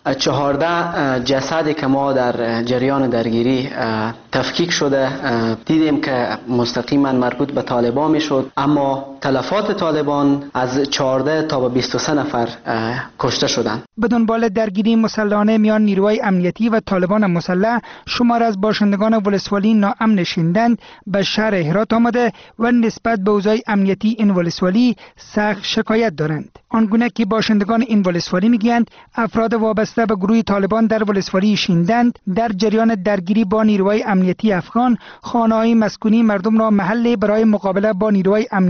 14 جسدی که ما در جریان درگیری تفکیک شده دیدیم که مستقیما مربوط به طالبان میشد، اما تلفات طالبان از 14 تا به 23 نفر کشته شدند.
به دنبال درگیری مسلحانه میان نیروهای امنیتی و طالبان مسلح، شمار از باشندگان ولسوالی ناامن شیندند به شهر هرات آمده و نسبت به اوضاع امنیتی این ولسوالی سخت شکایت دارند. آنگونه که باشندگان این ولسوالی میگویند افراد وابسته به گروه طالبان در ولسوالی شیندند در جریان درگیری با نیروهای امنیتی افغان خانه‌های مسکونی مردم را محل برای مقابله با نیروهای امنیتی قرار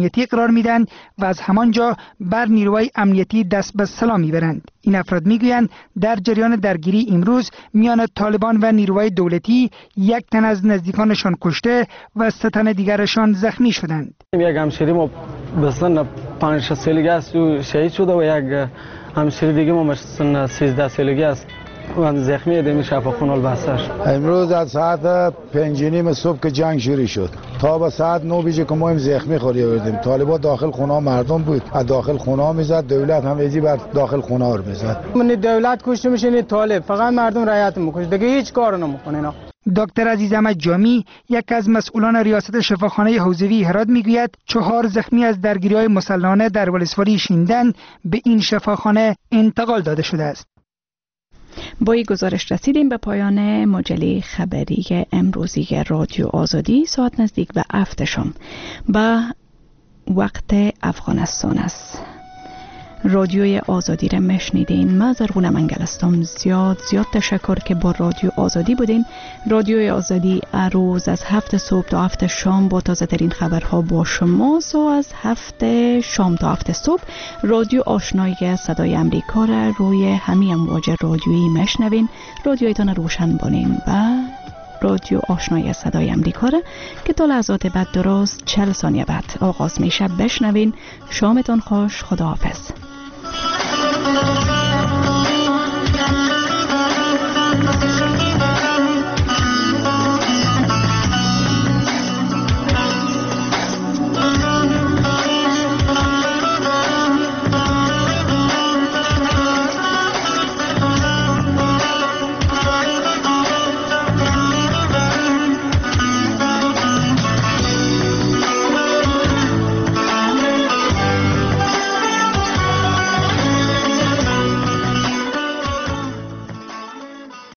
قرار میدن و از همانجا بر نیروهای امنیتی دست به سلاح میبرند. این افراد میگویند در جریان درگیری امروز میان طالبان و نیروهای دولتی 1 تن از نزدیکانشان کشته و 3 تن دیگرشان زخمی شدند.
یک همشهری ما به سن 5-6 سالگی است و شهید شده و یک همشهری دیگه ما سن 13 سالگی است و زخمی دیمی شفاخانه بستر.
امروز از ساعت 5:30 صبح که جنگ شروع شد تا به ساعت 9 بجه که ما هم زخمی خوری آوردیم. طالبان داخل خونه مردم بود، از داخل خونه میزد، دولت هم ایزی بر داخل خونه رو میزد.
من دولت کشته میشه، طالب فقط مردم رعایت میکنه، دیگه هیچ کار نمیکنه اینا.
دکتر عزیز احمد جامی، یک از مسئولان ریاست شفاخانه حوزوی هرات میگوید 4 زخمی از درگیری‌های مسلحانه در ولسوالی شیندن به این شفاخانه انتقال داده شده است.
با این گزارش رسیدیم به پایان مجله خبری امروزی رادیو آزادی. ساعت نزدیک به 7 شام به وقت افغانستان است. رادیوی آزادی را میشنیدین. من زرغونه منگل هستم. زیاد تشکر که با رادیو آزادی بودین. رادیوی آزادی روز از 7 صبح تا 7 شام با تازه ترین خبرها با شماست و از 7 شام تا 7 صبح رادیو آشنایی صدای امریکا را روی همه امواج رادیویی میشنوین. رادیویتان روشن بانین و رادیو آشنایی صدای امریکا را که تا لحظات بعد درست 40 ثانیه بعد آغاز میشه بشنوین. شامتان خوش. خداحافظ.